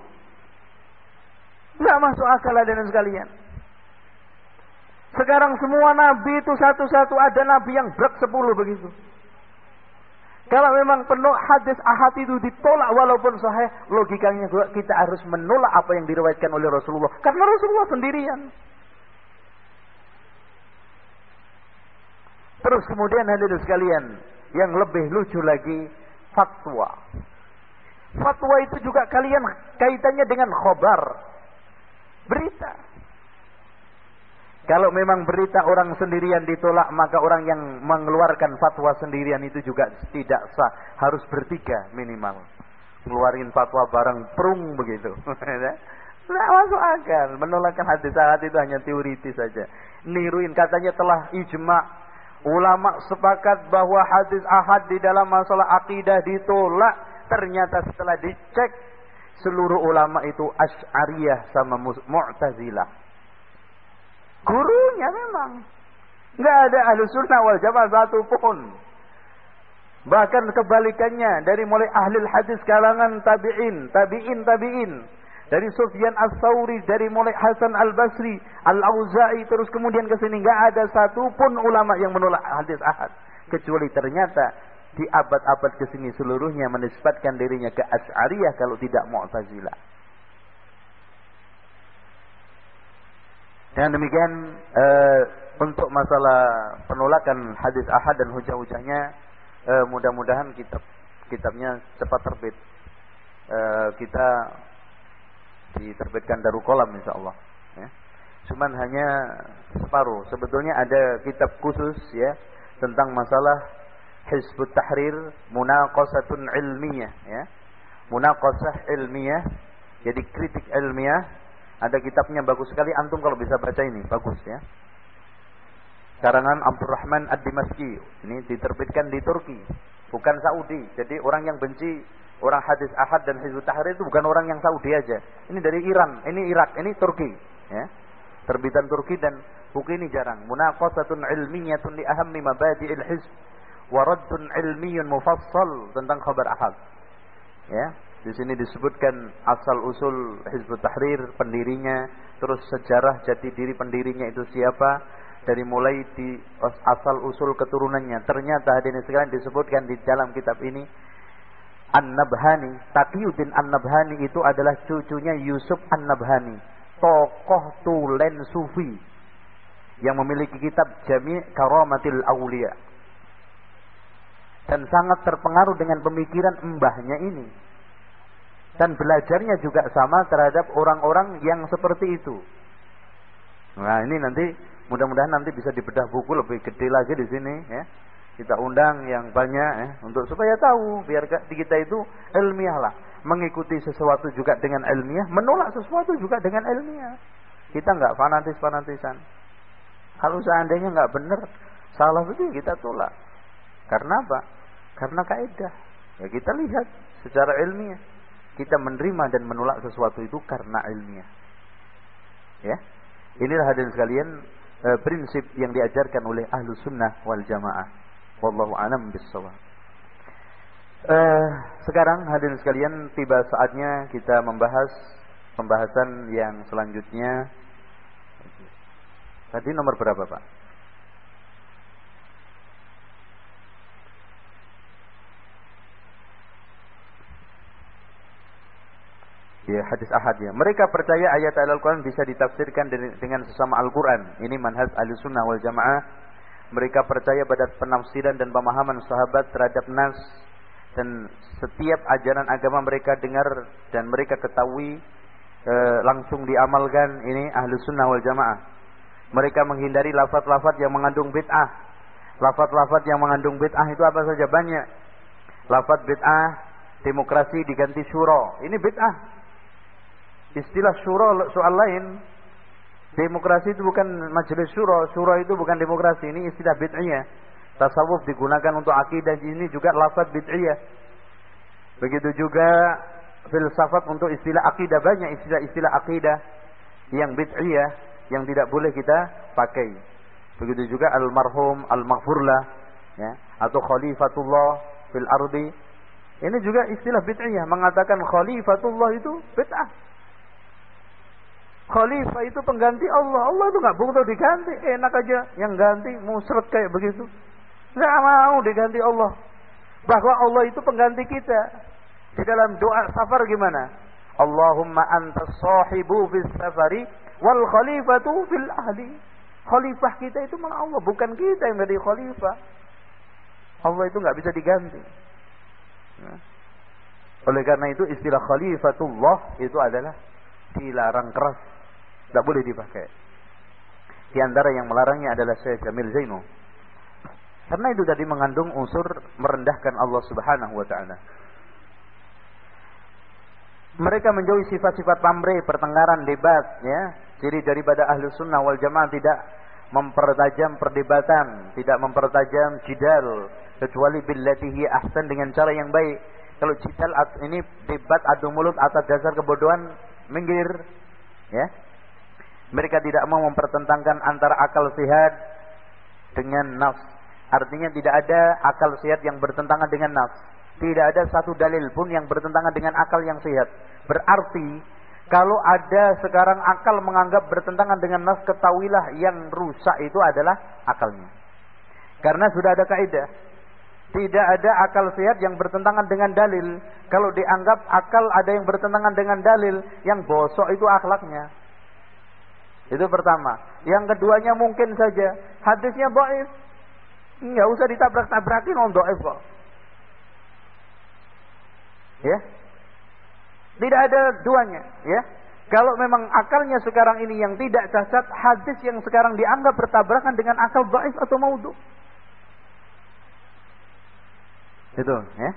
Speaker 2: Nggak masuk akal hadirin sekalian. Sekarang semua nabi itu satu-satu, ada nabi yang brek sepuluh begitu. Kalau memang penuh hadis ahad itu ditolak walaupun sahih, logikanya juga kita harus menolak apa yang diriwayatkan oleh Rasulullah. Karena Rasulullah sendirian. Terus kemudian hadirin sekalian, yang lebih lucu lagi, fatwa. Fatwa itu juga kalian kaitannya dengan khobar, berita. Kalau memang berita orang sendirian ditolak, maka orang yang mengeluarkan fatwa sendirian itu juga tidak sah. Harus bertiga minimal. Ngeluarin fatwa bareng prung begitu. Tidak masuk akal. Menolakkan hadis ahad itu hanya teoritis saja. Niruin, katanya telah ijma. Ulama sepakat bahwa hadis ahad di dalam masalah akidah ditolak. Ternyata setelah dicek, seluruh ulama itu Asy'ariyah sama Mu'tazilah. Gurunya memang nggak ada Ahlussunnah wal Jamaah satu pun. Bahkan kebalikannya, dari mulai ahli hadis kalangan tabi'in, tabi'in, tabi'in, dari Sufyan Ats-Tsauri, dari mulai Hasan Al-Basri, Al-Auza'i, terus kemudian ke sini nggak ada satu pun ulama yang menolak hadis ahad, kecuali ternyata di abad-abad ke sini seluruhnya menisbatkan dirinya ke Asy'ariyah kalau tidak Mu'tazilah. Dengan demikian uh, untuk masalah penolakan hadis ahad dan hujah-hujahnya, uh, mudah-mudahan kitab kitabnya cepat terbit. Uh, kita diterbitkan Darul Qalam insyaallah. Ya. Cuman hanya separuh. Sebetulnya ada kitab khusus ya tentang masalah Hizbut Tahrir, munaqasatun ilmiyah. Ya. Munaqasah ilmiyah, jadi kritik ilmiah. Ada kitabnya bagus sekali, antum kalau bisa baca ini bagus ya. Karangan Abdurrahman Ad-Dimashqi, ini diterbitkan di Turki, bukan Saudi. Jadi orang yang benci orang hadis ahad dan Hizbut Tahrir itu bukan orang yang Saudi aja. Ini dari Iran, ini Irak, ini Turki ya. Terbitan Turki, dan buku ini jarang. Munaqasatun ilmiyatun li ahammi mabadi'il hizb wa raddun ilmiyun mufassal tentang khabar ahad. Ya. Di sini disebutkan asal usul Hizbut Tahrir, pendirinya, terus sejarah jati diri pendirinya itu siapa, dari mulai di asal usul keturunannya. Ternyata hadirin sekalian disebutkan di dalam kitab ini, An-Nabhani, Taqiyuddin An-Nabhani itu adalah cucunya Yusuf An-Nabhani, tokoh tulen sufi yang memiliki kitab Jami' Karamatil Aulia, dan sangat terpengaruh dengan pemikiran mbahnya ini. Dan belajarnya juga sama terhadap orang-orang yang seperti itu. Nah ini nanti mudah-mudahan nanti bisa dibedah buku lebih gede lagi di sini ya.
Speaker 1: Kita undang yang banyak ya, untuk supaya tahu, biar kita itu ilmiah lah. Mengikuti sesuatu juga dengan ilmiah, menolak sesuatu juga dengan ilmiah. Kita nggak fanatis-fanatisan. Kalau seandainya nggak benar, salah betul kita tolak. Karena apa? Karena kaidah. Ya kita lihat secara ilmiah. Kita menerima dan menolak sesuatu itu karena ilmiah. Ya, inilah hadirin sekalian e, prinsip yang diajarkan oleh ahlu sunnah wal jamaah. Wallahu a'lam bissawab. Eh, sekarang hadirin sekalian tiba saatnya kita membahas pembahasan yang selanjutnya. Tadi nomor berapa, Pak? Ya, hadis ahad ya. Mereka percaya ayat Al-Quran bisa ditafsirkan dengan sesama Al-Quran. Ini manhaj Ahlussunnah wal Jamaah. Mereka percaya pada penafsiran dan pemahaman sahabat terhadap nas, dan setiap ajaran agama mereka dengar dan mereka ketahui e, langsung diamalkan. Ini Ahlussunnah wal Jamaah. Mereka menghindari lafaz-lafaz yang mengandung bid'ah. Lafaz-lafaz yang mengandung bid'ah itu apa saja? Banyak. Lafaz bid'ah, demokrasi diganti syura. Ini bid'ah. Istilah syura soal lain. Demokrasi itu bukan majelis syura, syura itu bukan demokrasi, ini istilah bid'iyah. Tasawuf digunakan untuk akidah, ini juga lafaz bid'iyah. Begitu juga filsafat untuk istilah akidah, banyak istilah-istilah akidah yang bid'iyah yang tidak boleh kita pakai. Begitu juga al-marhum, al-maghfurlah, ya, atau khalifatullah fil ardi. Ini juga istilah bid'iyah, mengatakan khalifatullah itu bid'ah. Khalifah itu pengganti Allah. Allah itu nggak butuh diganti. Enak aja yang ganti musret kayak begitu. Nggak mau diganti Allah. Bahwa Allah itu pengganti kita. Di dalam doa safar gimana? Allahumma anta sahibu fis safari wal khalifatu fil ahli. Khalifah kita itu malah Allah, bukan kita yang menjadi khalifah. Allah itu nggak bisa diganti. Nah. Oleh karena itu istilah khalifatullah itu adalah dilarang keras. Tidak boleh dipakai. Di antara yang melarangnya adalah Syekh Jamil Zainu. Karena itu tadi mengandung unsur merendahkan Allah Subhanahu wa taala. Mereka menjauhi sifat-sifat pamrih, pertengkaran, debat, ya. Jadi daripada ahlu sunnah wal jamaah tidak mempertajam perdebatan, tidak mempertajam jidal, kecuali billatihi ahsan, dengan cara yang baik. Kalau jidal ini debat adu mulut atas dasar kebodohan, minggir, ya. Mereka tidak mau mempertentangkan antara akal sehat dengan nafs. Artinya tidak ada akal sehat yang bertentangan dengan nafs. Tidak ada satu dalil pun yang bertentangan dengan akal yang sehat. Berarti kalau ada sekarang akal menganggap bertentangan dengan nafs, ketahuilah yang rusak itu adalah akalnya. Karena sudah ada kaidah. Tidak ada akal sehat yang bertentangan dengan dalil. Kalau dianggap akal ada yang bertentangan dengan dalil, yang bosok itu akhlaknya. Itu pertama. Yang keduanya mungkin saja hadisnya dhaif. Enggak usah ditabrak-tabrakin, on dhaif kok. Ya. Tidak ada duanya, ya. Kalau memang akalnya sekarang ini yang tidak cacat, hadis yang sekarang dianggap bertabrakan dengan akal dhaif atau maudhu. Itu, ya.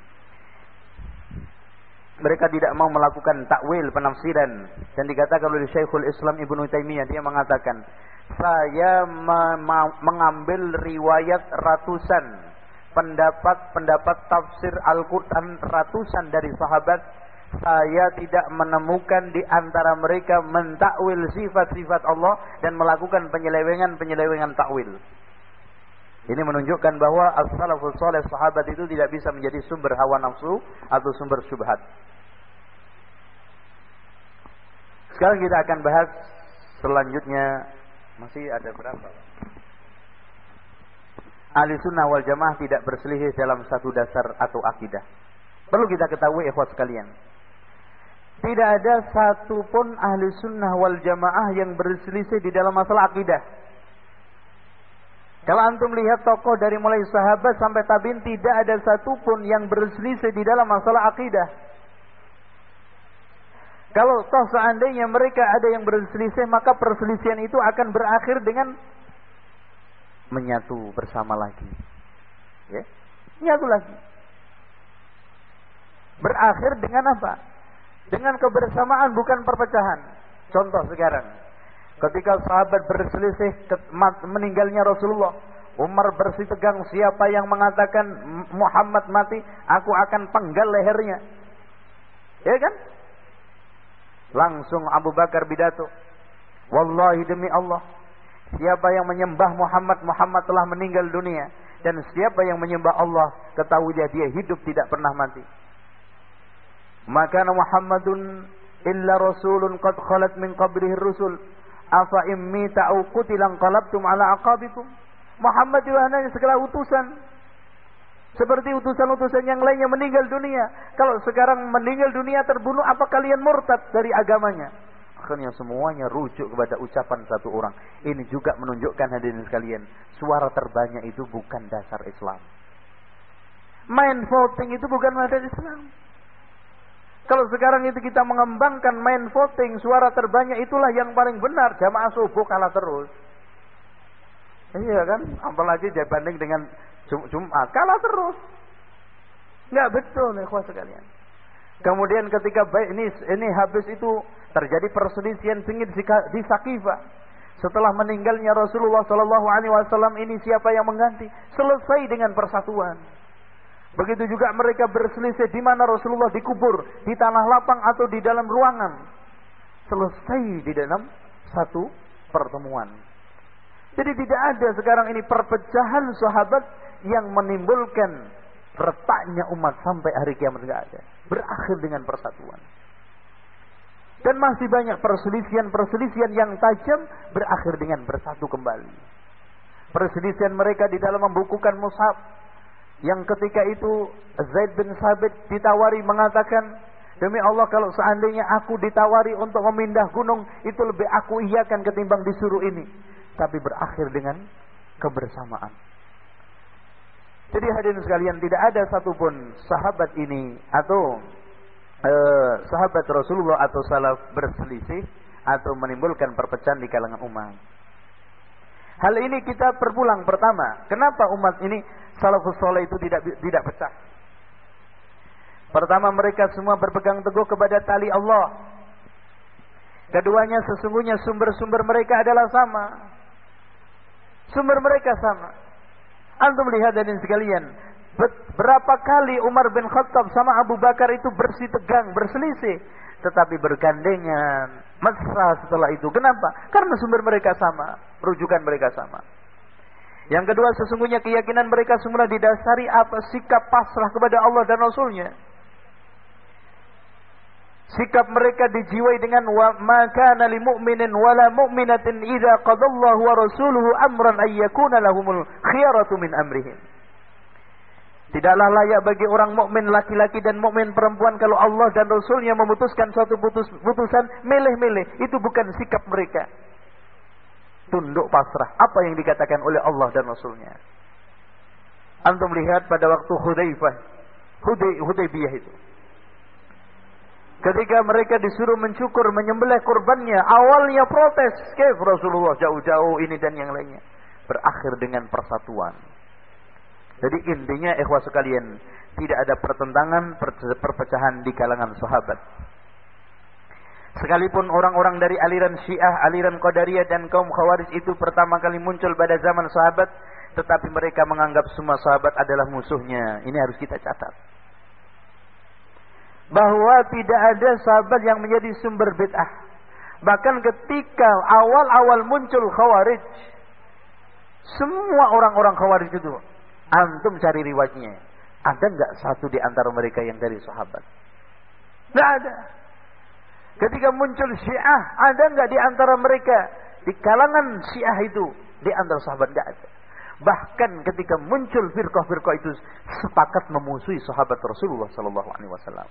Speaker 1: Mereka tidak mau melakukan takwil, penafsiran, dan dikatakan oleh Syekhul Islam Ibnu Taimiyah, dia mengatakan, saya mengambil riwayat ratusan, pendapat-pendapat tafsir Al-Quran ratusan dari sahabat, saya tidak menemukan di antara mereka mentakwil sifat-sifat Allah dan melakukan penyelewengan-penyelewengan takwil. Ini menunjukkan bahwa as-salafus saleh, sahabat itu tidak bisa menjadi sumber hawa nafsu atau sumber syubhat. Sekarang kita akan bahas selanjutnya. Masih ada berapa? Ahlussunnah wal jamaah tidak berselisih dalam satu dasar atau akidah. Perlu kita ketahui ikhwat sekalian, tidak ada satupun ahlussunnah wal jamaah yang berselisih di dalam masalah akidah. Kalau antum lihat tokoh dari mulai sahabat sampai tabi'in, tidak ada satupun yang berselisih di dalam masalah akidah. Kalau toh seandainya mereka ada yang berselisih, maka perselisihan itu akan berakhir dengan menyatu bersama lagi.
Speaker 2: Ya. Nyatu lagi. Berakhir dengan apa? Dengan kebersamaan, bukan perpecahan. Contoh sekarang, ketika sahabat berselisih meninggalnya Rasulullah, Umar bersitegang, siapa yang mengatakan Muhammad mati, aku akan penggal lehernya. Ya kan? Langsung Abu Bakar pidato, wallahi demi Allah, siapa yang menyembah Muhammad, Muhammad telah meninggal dunia. Dan siapa yang menyembah Allah, ketahuilah dia hidup tidak pernah mati. Maka Muhammadun illa rasulun qad khalat min qabrihi rusul afa immi ta'u qutilan qalabtum ala aqabikum. Muhammad itu hanya segala utusan, seperti utusan-utusan yang lainnya meninggal dunia. Kalau sekarang meninggal dunia terbunuh, apa kalian murtad dari agamanya? Akhirnya semuanya rujuk kepada ucapan satu orang. Ini juga menunjukkan, hadirin sekalian, suara terbanyak itu bukan dasar Islam. Main voting itu bukan dasar Islam. Kalau sekarang itu kita mengembangkan main voting, suara terbanyak itulah yang paling benar. Jamaah subuh kalah terus. Iya kan? Apalagi dibanding dengan Jum Jumat, kalah terus. Enggak betul, ikhwah sekalian. Kemudian ketika baik ini ini habis itu terjadi perselisihan sengit di Sakifah. Setelah meninggalnya Rasulullah Shallallahu Alaihi Wasallam, ini siapa yang mengganti? Selesai dengan persatuan. Begitu juga mereka berselisih di mana Rasulullah dikubur, di tanah lapang atau di dalam ruangan. Selesai di dalam satu pertemuan. Jadi tidak ada sekarang ini perpecahan sahabat yang menimbulkan retaknya umat sampai hari kiamat, tidak ada. Berakhir dengan persatuan. Dan masih banyak perselisihan-perselisihan yang tajam berakhir dengan bersatu kembali. Perselisihan mereka di dalam membukukan mushaf, yang ketika itu Zaid bin Sabit ditawari mengatakan, demi Allah kalau seandainya aku ditawari untuk memindah gunung, itu lebih aku iyakan ketimbang disuruh ini. Tapi berakhir dengan kebersamaan. Jadi hadirin sekalian, tidak ada satupun sahabat ini atau eh, sahabat Rasulullah atau salaf berselisih atau menimbulkan perpecahan di kalangan umat. Hal ini kita perpulang pertama, kenapa umat ini salafus saleh itu tidak tidak pecah? Pertama, mereka semua berpegang teguh kepada tali Allah. Keduanya, sesungguhnya sumber-sumber mereka adalah sama. Sumber mereka sama. Antum lihat hadirin sekalian, berapa kali Umar bin Khattab sama Abu Bakar itu bersih tegang, berselisih, tetapi bergandengan, mesra setelah itu. Kenapa? Karena sumber mereka sama, rujukan mereka sama. Yang kedua, sesungguhnya keyakinan mereka semula didasari apa? Sikap pasrah kepada Allah dan Rasulnya. Sikap mereka dijiwai dengan wa ma kana lil mu'minin wala mu'minatin idza qadallahu wa rasuluhu amran ay yakuna lahumul khiyaratu min amrihim. Tidaklah layak bagi orang mukmin laki-laki dan mukmin perempuan kalau Allah dan Rasulnya memutuskan suatu putus, putusan milih-milih. Itu bukan sikap mereka. Tunduk pasrah. Apa yang dikatakan oleh Allah dan Rasulnya. Antum lihat pada waktu Hudzaifah, Huday, Hudaybiyah itu. Ketika mereka disuruh mencukur, menyembelih kurbannya, awalnya protes. Kaif Rasulullah jauh-jauh ini dan yang lainnya. Berakhir dengan persatuan. Jadi intinya ikhwah sekalian, tidak ada pertentangan, perpecahan di kalangan sahabat. Sekalipun orang-orang dari aliran Syiah, aliran Qadariyah dan kaum Khawarij itu pertama kali muncul pada zaman sahabat, tetapi mereka menganggap semua sahabat adalah musuhnya. Ini harus kita catat. Bahwa tidak ada sahabat yang menjadi sumber bid'ah. Bahkan ketika awal-awal muncul Khawarij, semua orang-orang Khawarij itu, antum cari riwayatnya, ada enggak satu di antara mereka yang dari sahabat? Enggak ada. Ketika muncul Syiah, ada enggak di antara mereka, di kalangan Syiah itu, di antara sahabat? Enggak ada. Bahkan ketika muncul firqah-firqah itu sepakat memusuhi sahabat Rasulullah sallallahu alaihi wasallam.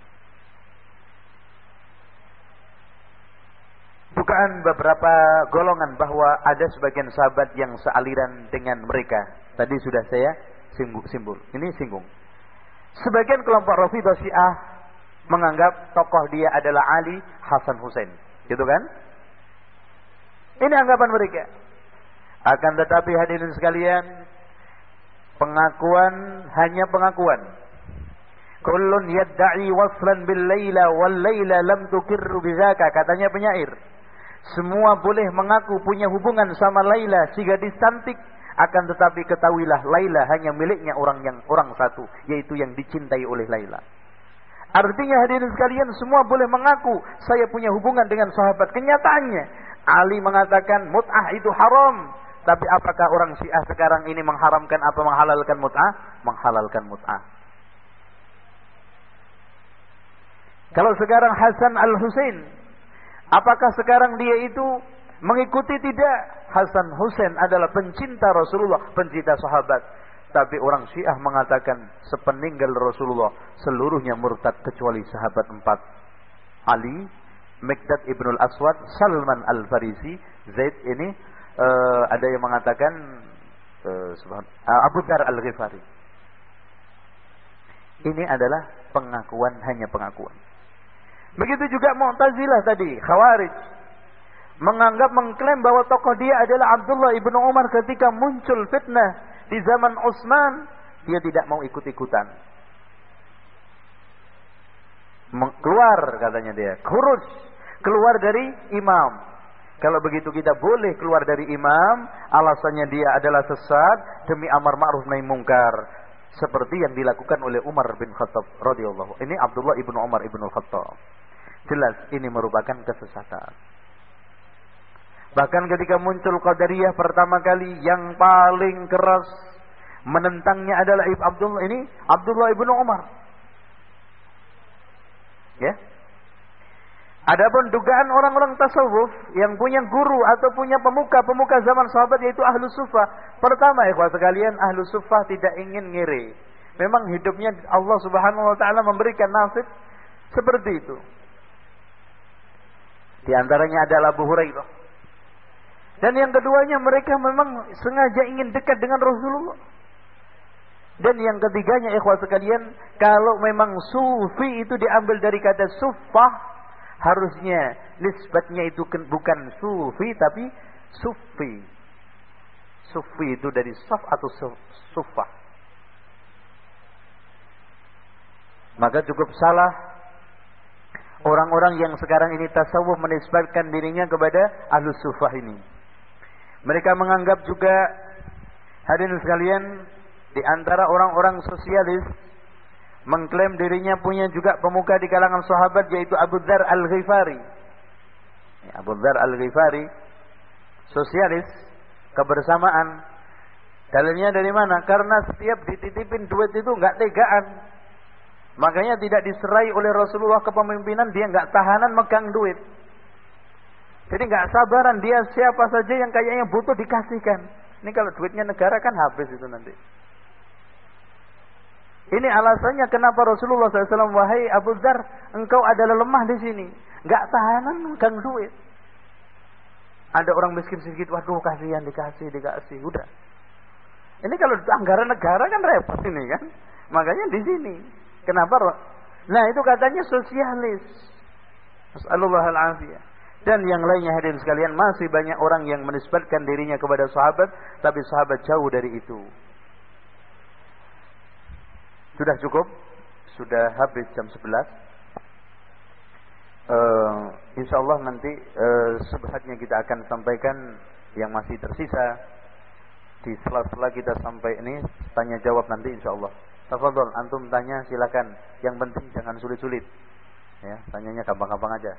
Speaker 2: Bukan beberapa golongan bahwa ada sebagian sahabat yang sealiran dengan mereka. Tadi sudah saya singgung, simbol. Ini singgung. Sebagian kelompok Rafidhah Syiah menganggap tokoh dia adalah Ali Hasan Husain. Gitu kan? Ini anggapan mereka. Akan tetapi hadirin sekalian, pengakuan hanya pengakuan. Kullun yadda'i waslan bil laila wal laila lam tukirru bidzaka, katanya penyair. Semua boleh mengaku punya hubungan sama Laila, si gadis cantik, akan tetapi ketahuilah Laila hanya miliknya orang yang orang satu, yaitu yang dicintai oleh Laila. Artinya hadirin sekalian, semua boleh mengaku saya punya hubungan dengan sahabat. Kenyataannya Ali mengatakan mut'ah itu haram. Tapi apakah orang Syiah sekarang ini mengharamkan atau menghalalkan mut'ah? Menghalalkan mut'ah. Kalau sekarang Hasan al-Husain, apakah sekarang dia itu mengikuti? Tidak. Hasan Husain adalah pencinta Rasulullah, pencinta sahabat. Tapi orang Syiah mengatakan sepeninggal Rasulullah seluruhnya murtad kecuali sahabat empat. Ali, Miqdad ibnul Aswad, Salman al-Farisi, Zaid ini uh, ada yang mengatakan uh, subhan, uh, Abu Dzar al-Ghifari. Ini adalah pengakuan, hanya pengakuan. Begitu juga Mu'tazilah tadi, Khawarij, menganggap, mengklaim bahwa tokoh dia adalah Abdullah ibnu Umar. Ketika muncul fitnah di zaman Utsman, dia tidak mau ikut-ikutan. Keluar, katanya dia, khuruj, keluar dari imam. Kalau begitu kita boleh keluar dari imam, alasannya dia adalah sesat demi amar ma'ruf nahi mungkar, seperti yang dilakukan oleh Umar bin Khattab radhiyallahu. Ini Abdullah ibnu Umar ibnu Khattab. Jelas ini merupakan kesesatan. Bahkan ketika muncul Qadariyah pertama kali, yang paling keras menentangnya adalah Ibnu Abdullah ini Abdullah ibnu Umar. Ya. Adapun dugaan orang-orang tasawuf yang punya guru atau punya pemuka-pemuka zaman sahabat, yaitu ahlu suffah. Pertama, ikhwah sekalian, ahlu suffah tidak ingin ngiri. Memang hidupnya Allah subhanahu wa ta'ala memberikan nasib seperti itu. Di antaranya adalah Abu Hurairah. Dan yang keduanya, mereka memang sengaja ingin dekat dengan Rasulullah. Dan yang ketiganya, ikhwah sekalian, kalau memang sufi itu diambil dari kata suffah, harusnya nisbatnya itu bukan sufi tapi sufi. Sufi itu dari saf atau suffah. Maka cukup salah orang-orang yang sekarang ini tasawuf menisbatkan dirinya kepada ahlus suffah ini. Mereka menganggap juga, hadirin sekalian, di antara orang-orang sosialis mengklaim dirinya punya juga pemuka di kalangan sahabat, yaitu Abu Dzar al-Ghifari. Abu Dzar al-Ghifari, sosialis, kebersamaan. Dalilnya dari mana? Karena setiap dititipin duit itu enggak tegaan. Makanya tidak diserai oleh Rasulullah kepemimpinan, dia enggak tahanan megang duit. Jadi enggak sabaran, dia siapa saja yang kayaknya butuh dikasihkan. Ini kalau duitnya negara kan habis itu nanti. Ini alasannya kenapa Rasulullah shallallahu alaihi wasallam, wahai Abu Dzar, engkau adalah lemah di sini, enggak tahanan megang duit. Ada orang miskin sedikit, waduh kasihan, dikasih, dikasih, udah. Ini kalau anggaran negara kan repot ini kan. Makanya di sini. Kenapa? Nah itu katanya sosialis. Nas'alullah al-afiyah. Dan yang lainnya, hadirin sekalian, masih banyak orang yang menisbatkan dirinya kepada sahabat, tapi sahabat jauh dari itu. Sudah cukup? Sudah habis jam sebelas. Uh, InsyaAllah nanti uh, subhatnya kita akan sampaikan yang masih tersisa. Di sela-sela kita sampai ini, tanya jawab nanti InsyaAllah. Tafadhol, antum tanya silakan. Yang penting jangan sulit-sulit. Ya, tanyanya gampang-gampang aja.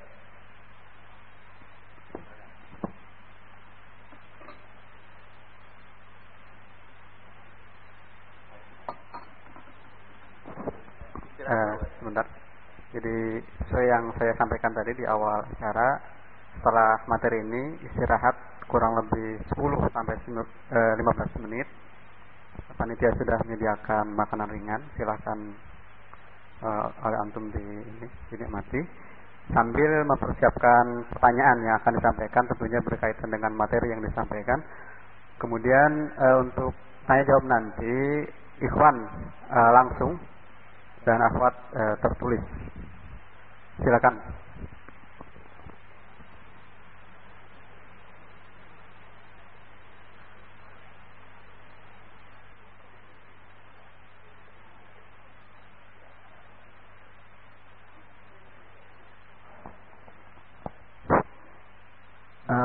Speaker 3: Uh, sebentar. Jadi sesuai yang saya sampaikan tadi di awal acara, setelah materi ini istirahat kurang lebih sepuluh sampai lima belas menit. Panitia sudah menyediakan makanan ringan, silakan uh, oleh antum di ini dinikmati sambil mempersiapkan pertanyaan yang akan disampaikan, tentunya berkaitan dengan materi yang disampaikan. Kemudian uh, untuk tanya jawab nanti ikhwan uh, langsung dan akhwat e, tertulis. Silakan.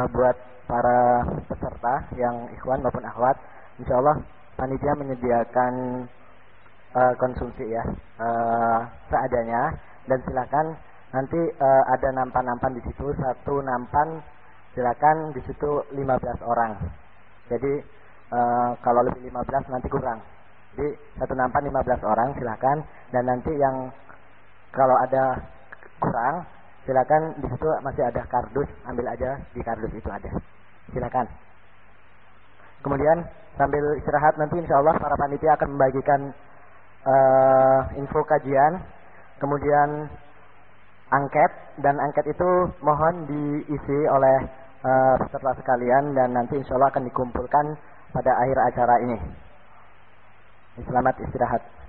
Speaker 4: buat para peserta yang ikhwan maupun akhwat, insya Allah panitia menyediakan uh, konsumsi ya uh, seadanya, dan silakan nanti uh, ada nampan-nampan di situ, satu nampan silakan di situ lima belas orang. Jadi uh, kalau lebih lima belas nanti kurang. Jadi satu nampan lima belas orang silakan, dan nanti yang kalau ada kurang silakan di situ masih ada kardus, ambil aja di kardus itu ada. Silakan. Kemudian sambil istirahat nanti insya Allah para panitia akan membagikan uh, info kajian, kemudian angket, dan angket itu mohon diisi oleh uh, peserta sekalian, dan nanti insya Allah akan dikumpulkan pada akhir acara ini. Selamat istirahat.